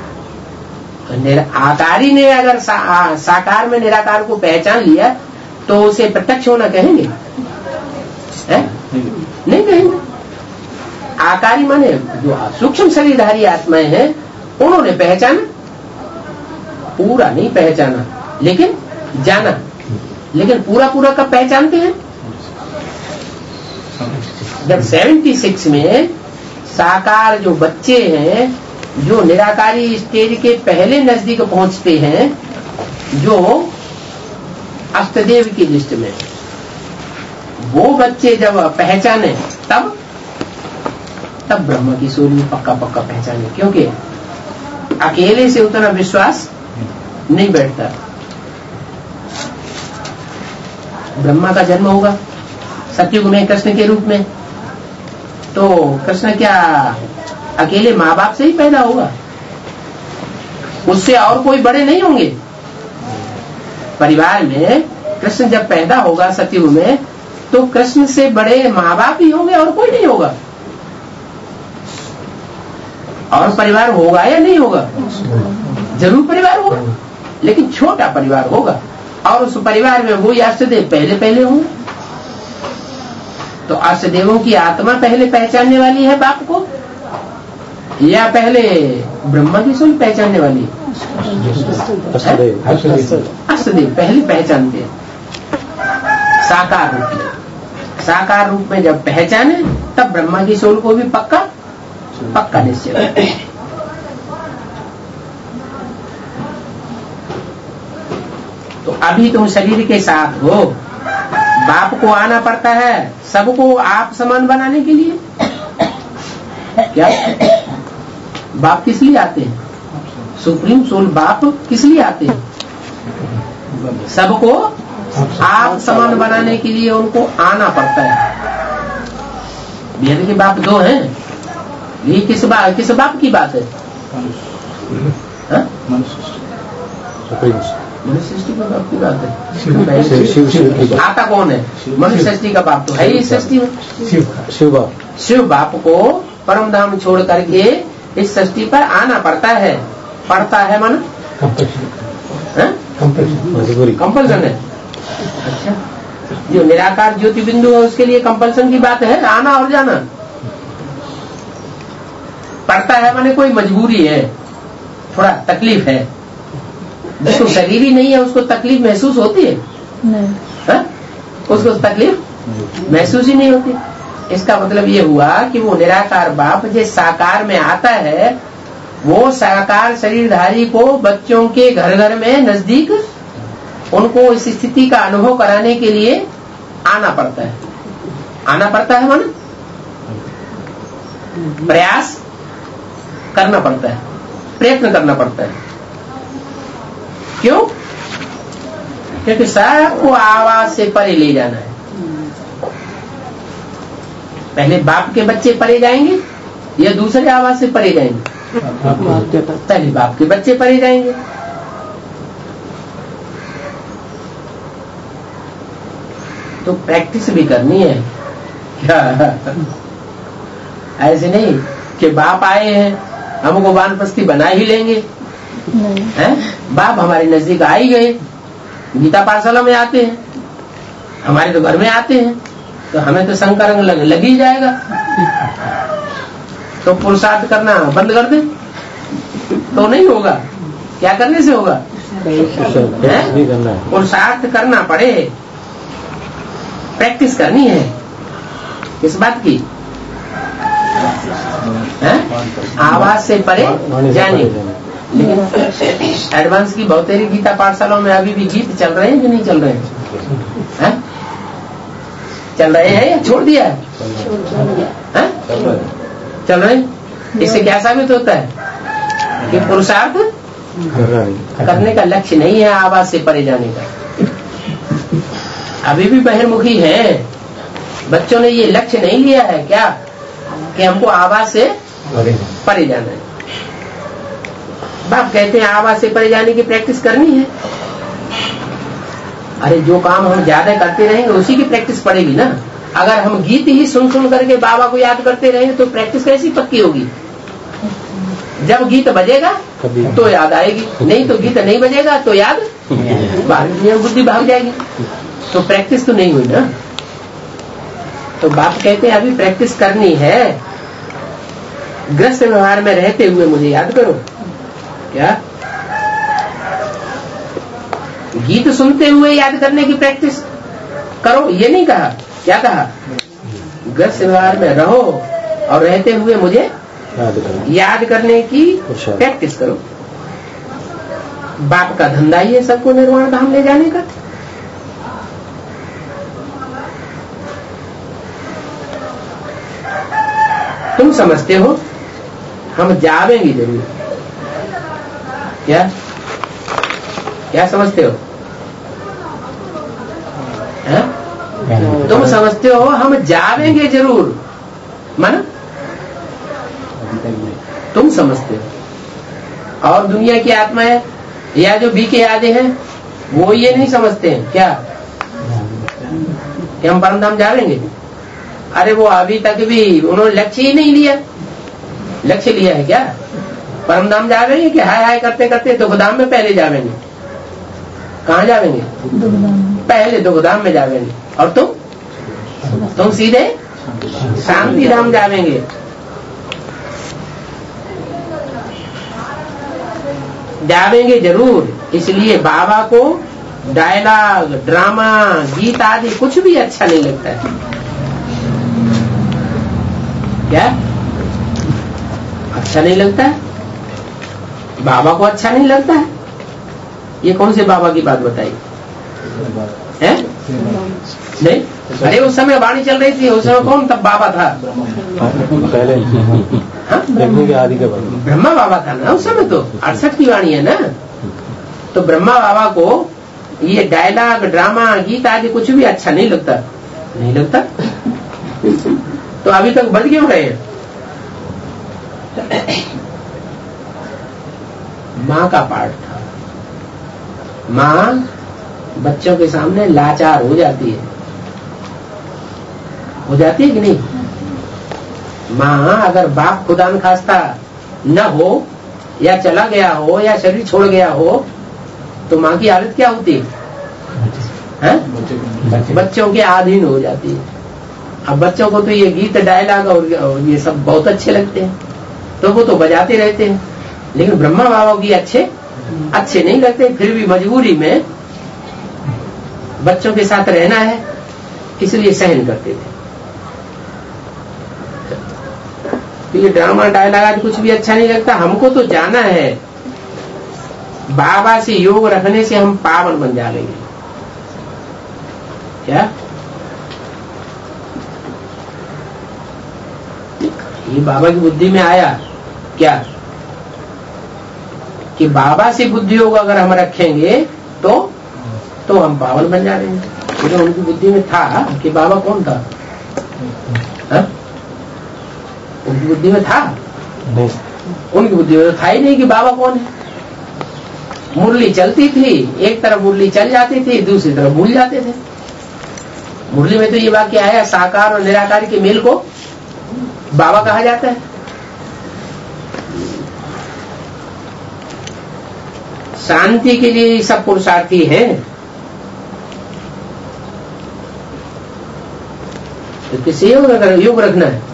आकारी ने अगर साकार में निराकार को पहचान लिया तो उसे प्रत्यक्ष होना कहेंगे? नहीं कहेंगे। आकारी माने जो सूक्ष्म शरीरधारी आत्माएं हैं उन्होंने पहचाना, पूरा नहीं पहचाना लेकिन जाना। लेकिन पूरा पूरा कब पहचानते हैं? जब 76 में साकार जो बच्चे हैं जो निराकारी स्टेज के पहले नजदीक पहुंचते हैं, जो अष्टदेव की लिस्ट में, वो बच्चे जब पहचाने तब ब्रह्मा की सोल में पक्का पहचाने, क्योंकि अकेले से उतना विश्वास नहीं बैठता। ब्रह्मा का जन्म होगा सतयुग में कृष्ण के रूप में, तो कृष्ण क्या अकेले माँ बाप से ही पैदा होगा? उससे और कोई बड़े नहीं होंगे। परिवार में कृष्ण जब पैदा होगा सतयुग में, तो कृष्ण से बड़े माँ बाप ही होंगे और कोई नहीं होगा। और परिवार होगा या नहीं होगा? जरूर परिवार होगा, लेकिन छोटा परिवार होगा, और उस परिवार में वो अष्टदेव पहले होंगे। तो अष्टदेवों की आत्मा पहले पहचानने वाली है बाप को, या पहले ब्रह्मा की सोल पहचानने वाली है? अष्टदेव पहले पहचानते हैं साकार रूप में। साकार रूप में जब पहचाने तब ब्रह्मा की सोल को भी पक्का पक्का निश्चय। तो अभी तुम शरीर के साथ हो, बाप को आना पड़ता है सबको आप समान बनाने के लिए। क्या बाप किस लिए आते हैं? सुप्रीम सोल बाप किस लिए आते हैं? सबको आप समान बनाने के लिए उनको आना पड़ता है। भेद के बाप दो हैं, ये किस बाप की बात है? मनुष्य सृष्टि का बाप की बात है। आता कौन है? मनुष्य सृष्टि का बाप तो है ही सृष्टि में, शिव बाप को परम धाम छोड़ करके इस सृष्टि पर आना पड़ता है। पड़ता है मन कंपल्सन है। अच्छा, जो निराकार ज्योति बिंदु है उसके लिए कंपल्सन की बात है आना और जाना। पड़ता है माने कोई मजबूरी है, थोड़ा तकलीफ है। जिसको शरीर ही नहीं है उसको तकलीफ महसूस होती है? नहीं। उसको तकलीफ महसूस ही नहीं होती। इसका मतलब ये हुआ कि वो निराकार बाप जिस साकार में आता है वो साकार शरीरधारी को बच्चों के घर घर में नजदीक उनको इस स्थिति का अनुभव कराने के लिए आना पड़ता है। आना पड़ता है माने प्रयास करना पड़ता है, प्रयत्न करना पड़ता है। क्यों? क्योंकि सबको आवाज से परे ले जाना है। पहले बाप के बच्चे परे जाएंगे या दूसरे आवाज से परे जाएंगे? पहले बाप के बच्चे परे जाएंगे। तो प्रैक्टिस भी करनी है क्या? ऐसे नहीं कि बाप आए हैं हमको वानप्रस्थी बना ही लेंगे। हैं? बाप हमारे नजदीक आ ही गए, गीता पाठशाला में आते हैं, हमारे तो घर में आते हैं, तो हमें तो शंकर रंग लग ही जाएगा। तो पुरुषार्थ करना बंद कर दे तो नहीं होगा। क्या करने से होगा? पुरुषार्थ करना पड़े, प्रैक्टिस करनी है। किस बात की? आवाज से परे जाने। लेकिन एडवांस की बहुतेरी गीता पाठशालाओं में अभी भी गीत चल रहे हैं कि नहीं चल रहे हैं? चल रहे हैं या छोड़ दिया है? चल रहे हैं। इससे क्या साबित होता है कि पुरुषार्थ करने का लक्ष्य नहीं है आवाज से परे जाने का। अभी भी बहिर्मुखी है। बच्चों ने ये लक्ष्य नहीं लिया है क्या कि हमको आवाज से परे जाना है। बाप कहते हैं आवाज से परे जाने की प्रैक्टिस करनी है। अरे जो काम हम ज्यादा करते रहेंगे उसी की प्रैक्टिस पड़ेगी ना। अगर हम गीत ही सुन सुन करके बाबा को याद करते रहेंगे तो प्रैक्टिस कैसी पक्की होगी? जब गीत बजेगा तो याद आएगी, नहीं तो गीत नहीं बजेगा तो याद बुद्धि भाग जाएगी। तो प्रैक्टिस तो नहीं हुई ना। तो बाप कहते हैं अभी प्रैक्टिस करनी है। ग्रस्त व्यवहार में रहते हुए मुझे याद करो। क्या? गीत सुनते हुए याद करने की प्रैक्टिस करो ये नहीं कहा। क्या कहा? ग्रस्त व्यवहार में रहो और रहते हुए मुझे याद करने की प्रैक्टिस करो। बाप का धंधा ही है सबको निर्वाण धाम ले जाने का। तुम समझते हो हम जावेंगे जरूर। क्या क्या समझते हो? है? तुम समझते हो हम जावेंगे जरूर। मन तुम समझते हो और दुनिया की आत्मा है या जो बी के आदि हैं वो ये नहीं समझते हैं क्या कि हम परमधाम जावेंगे। अरे वो अभी तक भी उन्होंने लक्ष्य ही नहीं लिया। लक्ष्य लिया है क्या? परमधाम जावेंगे कि हाय हाय करते करते दुखधाम में पहले जावेंगे। कहाँ जावेंगे? पहले दुखधाम में जावेंगे। और तुम सीधे शांति धाम जावेंगे। जावेंगे जरूर। इसलिए बाबा को डायलॉग ड्रामा गीत आदि कुछ भी अच्छा नहीं लगता है। क्या? अच्छा नहीं लगता है, बाबा को अच्छा नहीं लगता है। ये कौन से बाबा की बात बताई है? नहीं, अरे उस समय वाणी चल रही थी, उस समय कौन तब बाबा था? पहले देखने के आदि के बाद ब्रह्मा बाबा था ना उस समय। तो 68 की वाणी है ना। तो ब्रह्मा बाबा को ये डायलॉग, ड्रामा, गीत आदि कुछ भी अच्छा नहीं लगता, नहीं लगता। तो अभी तक बच क्यों रहे हैं? माँ का पार्ट था। माँ बच्चों के सामने लाचार हो जाती है कि नहीं? माँ अगर बाप खुदा न खास्ता न हो या चला गया हो या शरीर छोड़ गया हो तो माँ की हालत क्या होती है? बच्चों के अधीन हो जाती है। अब बच्चों को तो ये गीत, डायलॉग और ये सब बहुत अच्छे लगते हैं, तो वो तो बजाते रहते हैं। लेकिन ब्रह्मा बाबा की अच्छे नहीं लगते, फिर भी मजबूरी में बच्चों के साथ रहना है, इसलिए सहन करते थे। तो ये ड्रामा, डायलॉग आज कुछ भी अच्छा नहीं लगता। हमको तो जाना है, बाबा से योग रखने से हम पावन बन जाएंगे। क्या ये बाबा की बुद्धि में आया क्या कि बाबा से बुद्धि योग अगर हम रखेंगे तो हम पावन बन जाएंगे? लेकिन उनकी बुद्धि में था कि बाबा कौन था? हा? उनकी बुद्धि में था नहीं। उनकी बुद्धि में तो था ही नहीं कि बाबा कौन है। मुरली चलती थी, एक तरफ मुरली चल जाती थी, दूसरी तरफ भूल जाते थे। मुरली में तो ये वाक्य आया, साकार और निराकार के मेल को बाबा कहा जाता है। शांति के लिए सब पुरुषार्थी हैं। तो किसी योग रखना है।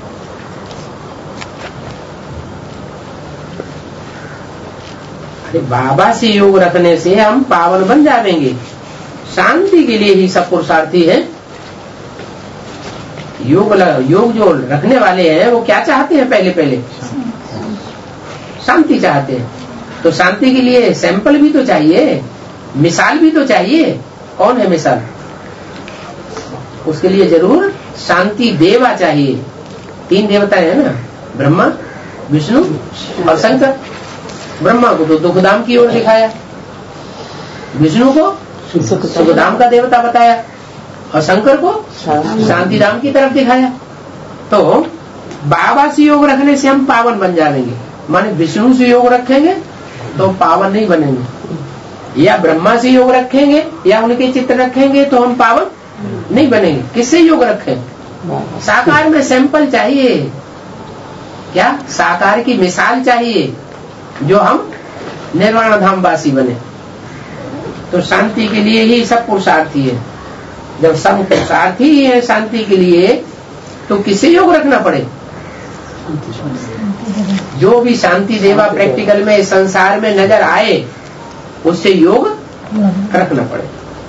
अरे बाबा से योग रखने से हम पावन बन जाएंगे। शांति के लिए ही सब पुरुषार्थी है। योग जो रखने वाले हैं वो क्या चाहते हैं? पहले शांति चाहते हैं। तो शांति के लिए सैंपल भी तो चाहिए, मिसाल भी तो चाहिए। कौन है मिसाल? उसके लिए जरूर शांति देवा चाहिए। 3 देवता है ना, ब्रह्मा, विष्णु और शंकर। ब्रह्मा को तो दुखधाम की ओर दिखाया, विष्णु को सुखधाम का देवता बताया और शंकर को शांति धाम की तरफ दिखाया। तो बाबा से योग रखने से हम पावन बन जाएंगे। माने विष्णु से योग रखेंगे तो पावन नहीं बनेंगे, या ब्रह्मा से योग रखेंगे या उनके चित्र रखेंगे तो हम पावन नहीं बनेंगे। किससे योग रखें? साकार में सैंपल चाहिए। क्या? साकार की मिसाल चाहिए जो हम निर्वाण धाम वासी बने। तो शांति के लिए ही सब पुरुषार्थी है। जब सब पुरुषार्थी ही है शांति के लिए तो किसे योग रखना पड़े? जो भी शांति देवा प्रैक्टिकल में संसार में नजर आए उससे योग रखना पड़े।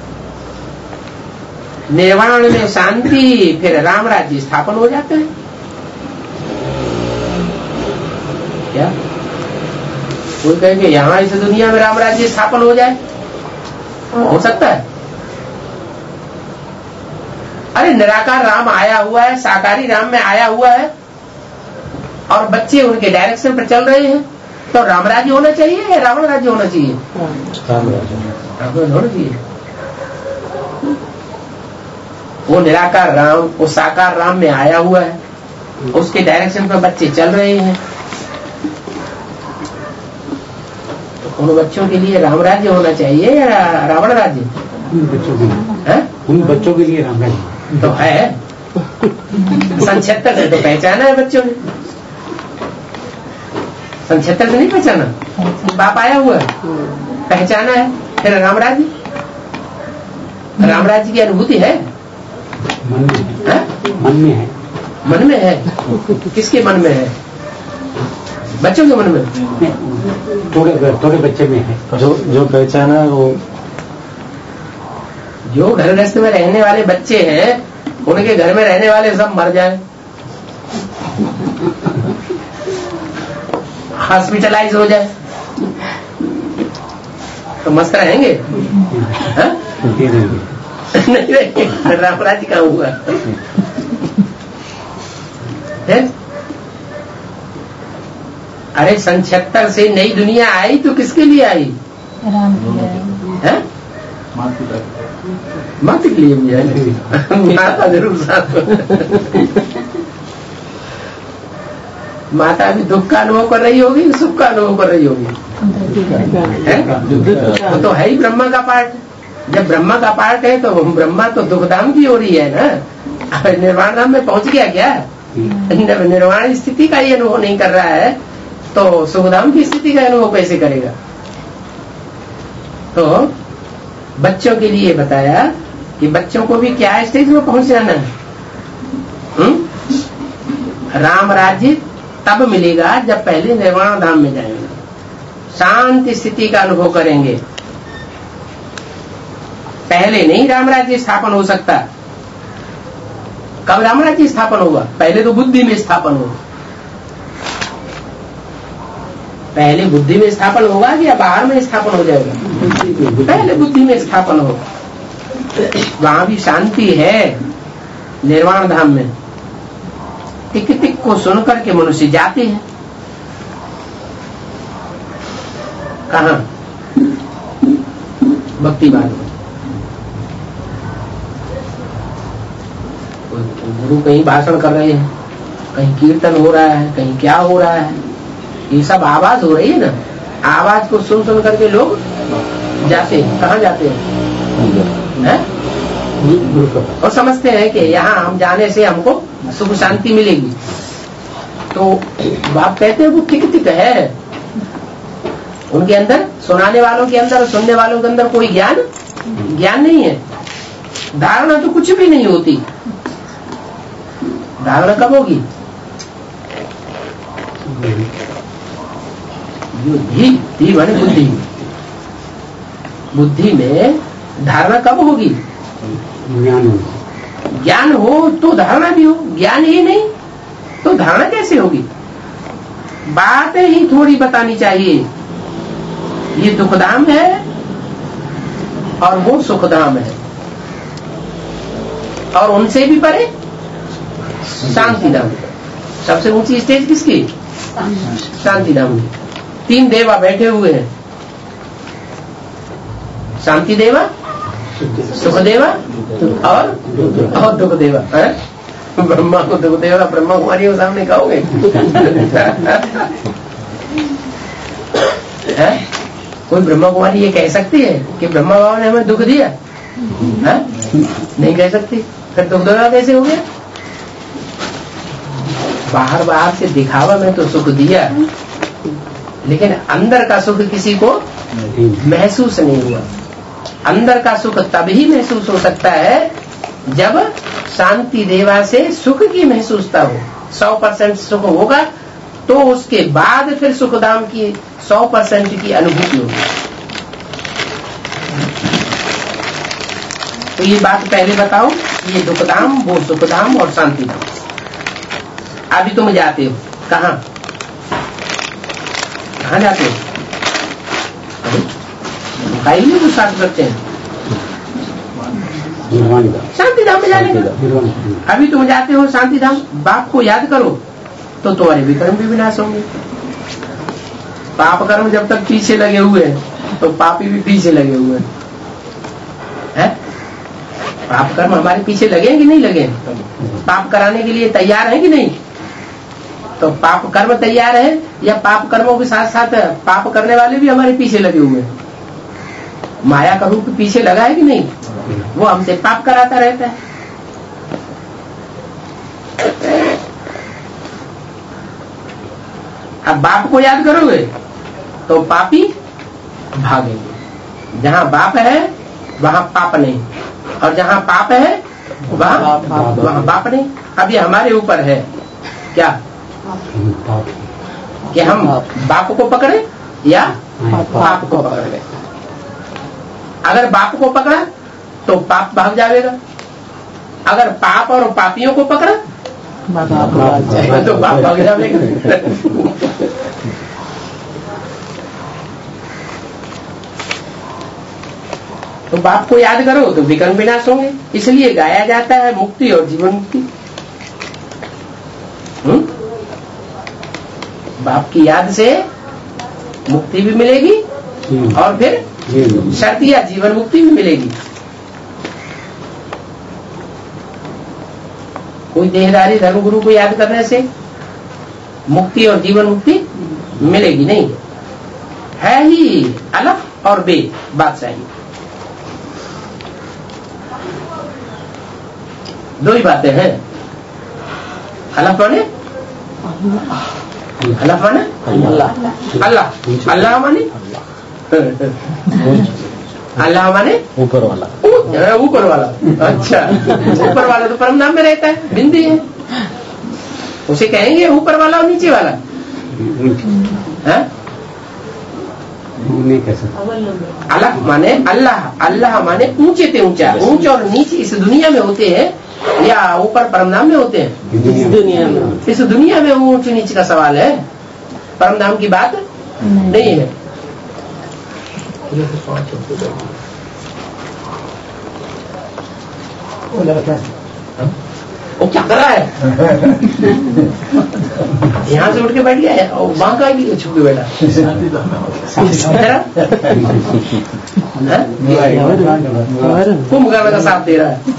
निर्वाण में शांति, फिर राम राज्य स्थापन हो जाते हैं। क्या कोई कहेंगे यहाँ इस दुनिया में राम राज्य स्थापन हो जाए? हो सकता है? अरे निराकार राम आया हुआ है, साकारी राम में आया हुआ है और बच्चे उनके डायरेक्शन पर चल रहे हैं, तो राम राज्य होना चाहिए या रावण राज्य होना चाहिए? राम राज्य होना चाहिए। वो निराकार राम, वो साकार राम में आया हुआ है, उसके डायरेक्शन पर बच्चे चल रहे हैं। तो उन बच्चों के लिए राम राज्य होना चाहिए या रावण राज्य? बच्चों के लिए, उन बच्चों के लिए राम राज्य तो है। 76 से तो पहचाना है बच्चों ने। 76 से नहीं पहचाना? बाप आया हुआ है, पहचाना है। फिर राम राज्य की अनुभूति है? मन में है। मन में है। किसके मन में है? बच्चों के मन में? थोड़े बच्चे में है। जो पहचाना वो, जो घर गृहस्थ में रहने वाले बच्चे हैं उनके घर में रहने वाले सब मर जाए हॉस्पिटलाइज हो जाए तो मस्त रहेंगे? हाँ? नहीं रहेंगे। रामराज का हुआ है? अरे 76 से नई दुनिया आई तो किसके लिए आई? राम के लिए। माता के लिए भी है। माता जरूर साथ माता भी दुख का अनुभव कर रही होगी, सुख का अनुभव कर रही होगी। वो तो है ही ब्रह्मा का पार्ट। जब ब्रह्मा का पार्ट है तो ब्रह्मा तो दुखधाम की ओर ही है ना। निर्वाण धाम में पहुंच गया क्या? निर्वाण स्थिति का ही अनुभव नहीं कर रहा है तो सुखधाम की स्थिति का अनुभव कैसे करेगा? तो बच्चों के लिए बताया कि बच्चों को भी क्या स्टेज में पहुंच जाना है। राम राज्य तब मिलेगा जब पहले निर्वाण धाम में जाएंगे, शांति स्थिति का अनुभव करेंगे। पहले नहीं राम राज्य स्थापन हो सकता। कब राम राज्य स्थापन होगा? पहले तो बुद्धि में स्थापन होगा। पहले बुद्धि में स्थापन होगा या बाहर में स्थापन हो जाएगा? पहले बुद्धि में स्थापन होगा। वहां भी शांति है निर्वाण धाम में। टिक टिक को सुनकर के मनुष्य जाते हैं। कहा? भक्ति मार्ग में। गुरु कहीं भाषण कर रहे हैं, कहीं कीर्तन हो रहा है, कहीं क्या हो रहा है, ये सब आवाज हो रही है ना। आवाज को सुन सुन करके लोग जाते हैं। कहाँ जाते हैं? और समझते हैं कि यहाँ हम जाने से हमको सुख शांति मिलेगी। तो बाप कहते हैं वो टिक टिक है उनके अंदर, सुनाने वालों के अंदर, सुनने वालों के अंदर कोई ज्ञान नहीं है। धारणा तो कुछ भी नहीं होती। धारणा कब होगी? बुद्धि माने बुद्धि। बुद्धि में धारणा कब होगी? ज्ञान हो तो धारणा भी हो। ज्ञान ही नहीं तो धारणा कैसे होगी? बातें ही थोड़ी बतानी चाहिए। ये दुखधाम है और वो सुखधाम है, और उनसे भी परे शांति धाम। सबसे ऊंची स्टेज किसकी? शांति धाम। 3 देवा बैठे हुए हैं, शांति देवा, सुख देवा और दुख देवा। ब्रह्मा को दुख देवा, ब्रह्मा कुमारी के सामने कहोगे? कोई ब्रह्मा कुमारी ये कह सकती है कि ब्रह्मा बाबा ने हमें दुख दिया? नहीं कह सकती। फिर दुख देवा कैसे हो गया? बाहर से दिखावा में तो सुख दिया, लेकिन अंदर का सुख किसी को महसूस नहीं हुआ। अंदर का सुख तभी महसूस हो सकता है जब शांति देवा से सुख की महसूसता हो। 100% सुख होगा तो उसके बाद फिर सुखधाम की 100% की अनुभूति होगी। तो ये बात पहले बताओ, ये दुखधाम, वो सुखधाम और शांति धाम। अभी तुम जाते हो कहाँ? कहाँ जाते हो? बताइए तो साथ करते हैं। शांति धाम में जाने का। अभी तुम जाते हो शांति धाम, बाप को याद करो तो तुम्हारे विक्रम भी विनाश होंगे। पाप कर्म जब तक पीछे लगे हुए हैं तो पापी भी पीछे लगे हुए हैं। पाप कर्म हमारे पीछे लगे कि नहीं लगे? पाप कराने के लिए तैयार है कि नहीं? तो पाप कर्म तैयार है या पाप कर्मों के साथ साथ पाप करने वाले भी हमारे पीछे लगे हुए हैं? माया का रूप पीछे लगा है कि नहीं? वो हमसे पाप कराता रहता है। अब बाप को याद करोगे तो पापी भागेंगे। जहाँ बाप है वहाँ पाप नहीं, और जहाँ पाप है वहाँ बाप नहीं। अब ये हमारे ऊपर है क्या कि हम बाप को पकड़े या पाप को पकड़े। अगर बाप को पकड़ा तो पाप भाग जाएगा, अगर पाप और पापियों को पकड़ा तो पाप भाग जाएगा। तो बाप को याद करो तो विकर्म विनाश होंगे, इसलिए गाया जाता है मुक्ति और जीवन मुक्ति। बाप की याद से मुक्ति भी मिलेगी और फिर शर्त या जीवन मुक्ति भी मिलेगी। कोई देहदारी धर्मगुरु को याद करने से मुक्ति और जीवन मुक्ति मिलेगी नहीं, है ही अलग और बे बादशाही, दो ही बातें हैं। अलग माने अलग माने अल्लाह, अल्लाह माने अल्लाह माने ऊपर वाला, ऊपर वाला। अच्छा, ऊपर वाला तो परम नाम में रहता है, बिंदी है, उसे कहेंगे ऊपर वाला और नीचे वाला है? नहीं कह सकते। अलग माने अल्लाह, अल्लाह माने ऊंचे से ऊंचा, ऊंच और नीच इस दुनिया में होते हैं या ऊपर परम नाम में होते हैं? इस दुनिया में। इस दुनिया में ऊंच नीच का सवाल है, परम नाम की बात नहीं है। वो क्या कर रहा है? यहाँ से उठ के बैठ गया है और वहां का भी छुप के बैठा। कुंभकर्ण का साथ दे रहा है।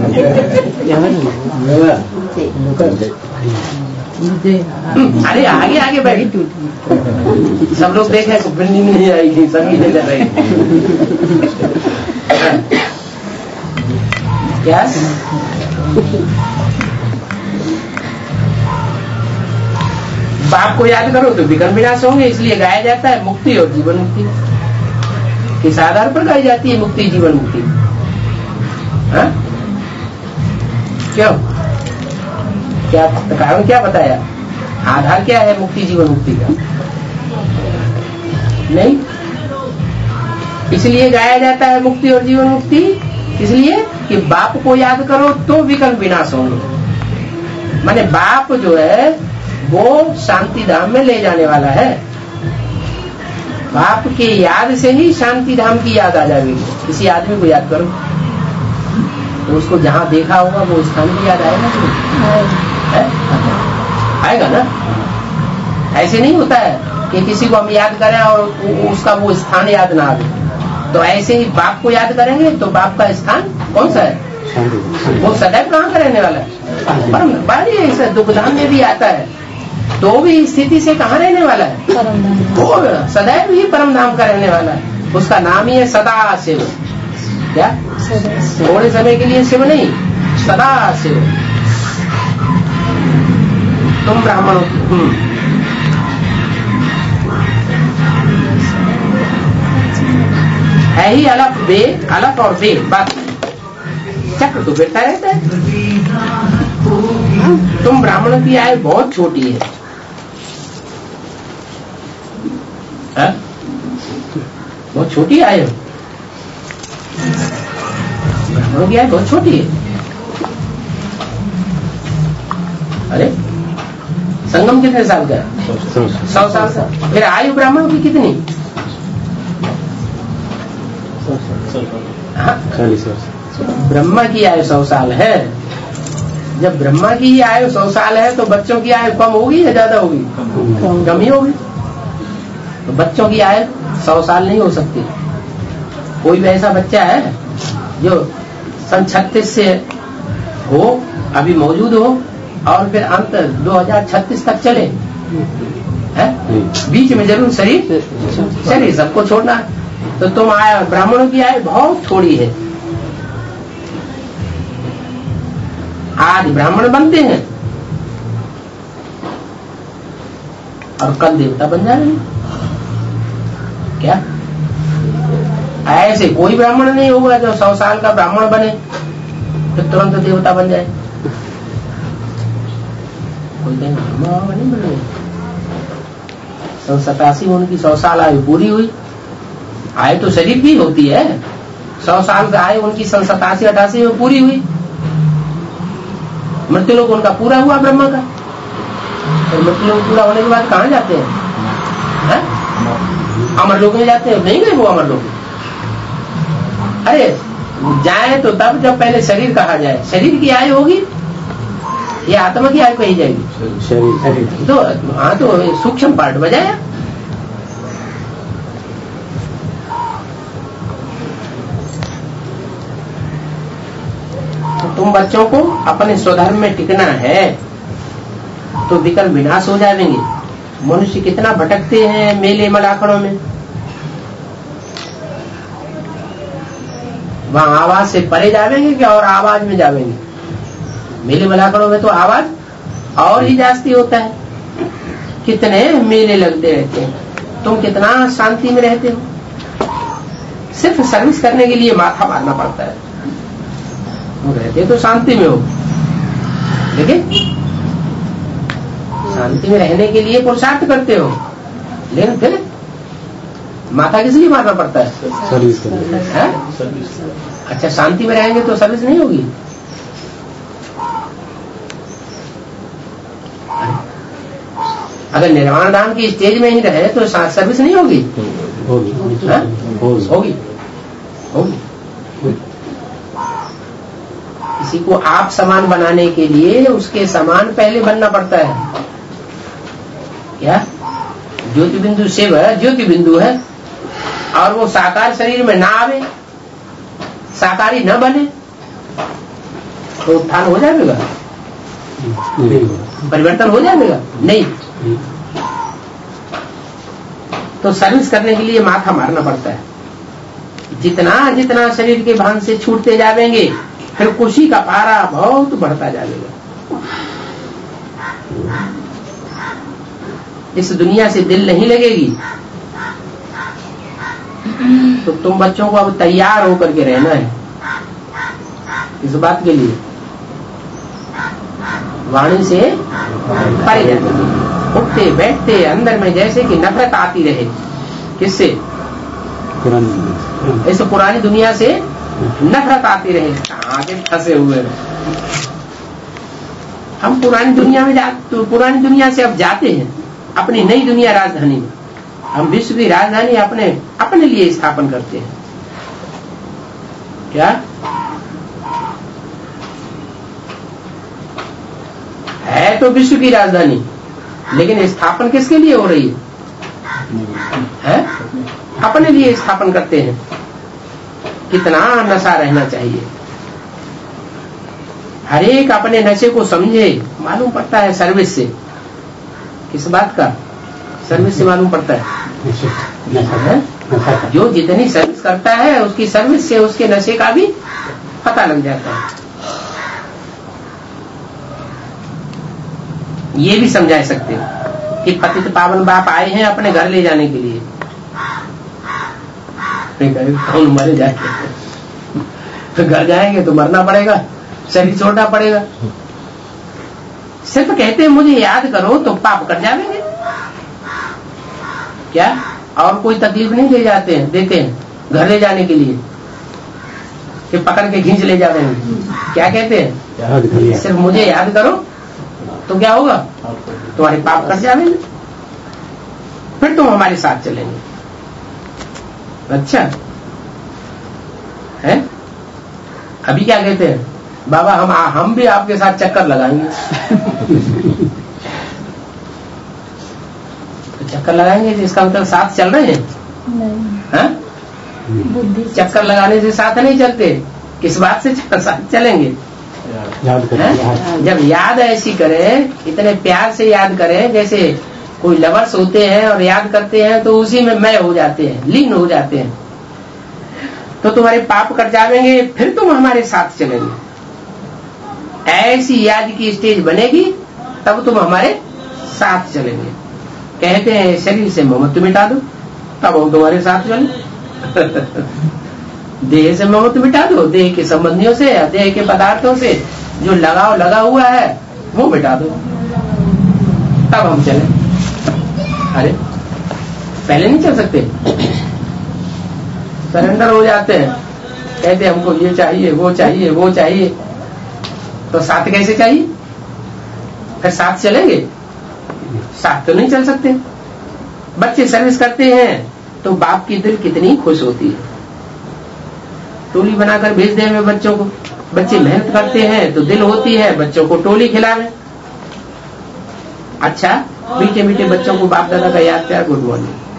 अरे आगे आगे बैठ, सब लोग देखे बिल्डिंग नहीं आएगी, संगीत नहीं कर रही क्या? बाप को याद करो तो विकर्म विनाश होंगे, इसलिए गाया जाता है मुक्ति और जीवन मुक्ति। किस आधार पर गाई जाती है मुक्ति जीवन मुक्ति? क्यों, क्या कारण क्या बताया? आधार क्या है मुक्ति जीवन मुक्ति का? नहीं, इसलिए गाया जाता है मुक्ति और जीवन मुक्ति, इसलिए कि बाप को याद करो तो विकर्म विनाश होंगे। माने बाप जो है वो शांति धाम में ले जाने वाला है। बाप की याद से ही शांति धाम की याद आ जाएगी। किसी आदमी को याद करो तो उसको जहाँ देखा होगा वो स्थान की याद आएगा, आएगा ना? ऐसे नहीं होता है कि किसी को हम याद करें और उसका वो स्थान याद ना आए। तो ऐसे ही बाप को याद करेंगे तो बाप का स्थान कौन सा है? वो सदैव कहाँ का रहने वाला है? परम। बारी ऐसा दुखधाम में भी आता है तो भी स्थिति से कहाँ रहने वाला है? वो सदैव ही परम धाम का रहने वाला है। उसका नाम ही है सदा शिव। क्या? थोड़े समय के लिए शिव नहीं, सदा शिव। तुम ब्राह्मण हो। है ही अलग बे, अलग और बे, बस चक्र तो फिरता रहता है। तुम ब्राह्मण की आयु बहुत छोटी है, बहुत छोटी आयु, ब्राह्मणों की आयु बहुत छोटी है। अरे संगम कितने साल का है? 100 साल का। फिर आयु ब्राह्मणों की कितनी? 40 वर्ष। ब्रह्मा की आयु 100 साल है। जब ब्रह्मा की आयु 100 साल है तो बच्चों की आयु कम होगी या ज्यादा होगी? कम ही होगी। तो बच्चों की आयु 100 साल नहीं हो सकती। कोई भी ऐसा बच्चा है जो सन 36 से हो, अभी मौजूद हो और फिर अंत 2036 तक चले, है? बीच में जरूर शरीर सबको छोड़ना। तो तुम आए, ब्राह्मणों की आयु बहुत थोड़ी है। आज ब्राह्मण बनते हैं और कल देवता बन जाएंगे। क्या ऐसे कोई ब्राह्मण नहीं होगा जो 100 साल का ब्राह्मण बने फिर तुरंत देवता बन जाए? कोई ब्राह्मण नहीं बने। 87 में उनकी 100 साल आयु पूरी हुई। आयु तो शरीर की होती है, 100 साल का आयु उनकी 87-88 में पूरी हुई। मृत्यु लोक उनका पूरा हुआ ब्रह्मा का। और मृत्यु लोक पूरा होने के बाद कहाँ जाते हैं? अमर लोक में जाते हैं। नहीं गए वो अमर लोक? अरे जाए तो तब जब पहले शरीर कहा जाए। शरीर की आयु होगी या आत्मा की आयु कही जाएगी? शरीर। तो हाँ, तो सूक्ष्म पार्ट बजाया। तो तुम बच्चों को अपने स्वधर्म में टिकना है तो विकल्प विनाश हो जाएंगे। मनुष्य कितना भटकते हैं मेले मलाखड़ों में, वहां आवाज से परे जावेंगे क्या और आवाज में जावेंगे? मेले मलाखड़ों में तो आवाज और ही जास्ती होता है। कितने मेले लगते रहते हैं, तुम कितना शांति में रहते हो। सिर्फ सर्विस करने के लिए माथा मारना पड़ता है। तुम रहते तो शांति में हो, लेकिन शांति में रहने के लिए पुरुषार्थ करते हो, लेकिन फिर माथा किस लिए मारना पड़ता है? सर्विस करने। अच्छा, शांति में रहेंगे तो सर्विस नहीं होगी? अगर निर्वाण धाम की स्टेज में ही रहे तो सर्विस नहीं होगी? होगी। किसी को आप समान बनाने के लिए उसके समान पहले बनना पड़ता है। क्या ज्योति बिंदु शिव है, ज्योति बिंदु है, और वो साकार शरीर में ना आवे, साकारी न बने तो उत्थान हो जाएगा? परिवर्तन हो जाएगा? नहीं। तो सर्विस करने के लिए माथा मारना पड़ता है। जितना जितना शरीर के भान से छूटते जाएंगे फिर खुशी का पारा बहुत बढ़ता जाएगा। इस दुनिया से दिल नहीं लगेगी। तो तुम बच्चों को अब तैयार होकर के रहना है इस बात के लिए। वाणी से परे जाते, उठते बैठते अंदर में जैसे कि नफरत आती रहे। किससे? इस पुरानी दुनिया से नफरत आती रहे। आगे फंसे हुए हम पुरानी दुनिया में तो पुरानी दुनिया से अब जाते हैं अपनी नई दुनिया राजधानी में। हम विश्व की राजधानी अपने लिए स्थापन करते हैं। क्या है? तो विश्व की राजधानी, लेकिन स्थापन किसके लिए हो रही है? अपने लिए स्थापन करते हैं। कितना नशा रहना चाहिए। हर एक अपने नशे को समझे। मालूम पड़ता है सर्विस से। किस बात का? सर्विस से मालूम पड़ता है। जो जितनी सर्विस करता है उसकी सर्विस से उसके नशे का भी पता लग जाता है। ये भी समझा सकते हो कि पतित पावन बाप आए हैं अपने घर ले जाने के लिए। कौन मरे जाएंगे तो घर जाएंगे तो मरना पड़ेगा, शरीर छोड़ना पड़ेगा। सिर्फ कहते हैं मुझे याद करो तो पाप कर जाएंगे। क्या और कोई तकलीफ नहीं ले जाते हैं, देते हैं घर ले जाने के लिए कि पकड़ के खींच ले जाते हैं। क्या कहते हैं? सिर्फ मुझे याद करो तो क्या होगा? तुम्हारे पाप कट जाएंगे, फिर तुम हमारे साथ चलेंगे। अच्छा है? अभी क्या कहते हैं? बाबा हम भी आपके साथ चक्कर लगाएंगे। तो चक्कर लगाएंगे जिसका मतलब साथ चल रहे हैं? नहीं। चक्कर लगाने से साथ नहीं चलते। किस बात से साथ चलेंगे? जब याद ऐसी करें, इतने प्यार से याद करें जैसे कोई लवर्स होते हैं और याद करते हैं तो उसी में मय हो जाते हैं, लीन हो जाते हैं। तो तुम्हारे पाप कट जाएंगे, फिर तुम हमारे साथ चलेंगे। ऐसी याद की स्टेज बनेगी तब तुम हमारे साथ चलेंगे। कहते हैं शरीर से ममत्व मिटा दो तब हम तुम्हारे साथ चले। देह से ममत्व मिटा दो, देह के संबंधियों से, देह के पदार्थों से जो लगाव लगा हुआ है वो मिटा दो, तब हम चले। अरे पहले नहीं चल सकते? सरेंडर हो जाते हैं, कहते हैं हमको ये चाहिए, वो चाहिए, वो चाहिए। तो साथ कैसे चाहिए? फिर साथ चलेंगे? साथ तो नहीं चल सकते। बच्चे सर्विस करते हैं तो बाप की दिल कितनी खुश होती है। टोली बनाकर भेज दे हमें बच्चों को। बच्चे मेहनत करते हैं तो दिल होती है बच्चों को टोली खिलावे। अच्छा, मीठे मीठे बच्चों को बाप दादा का याद प्यार। Good morning.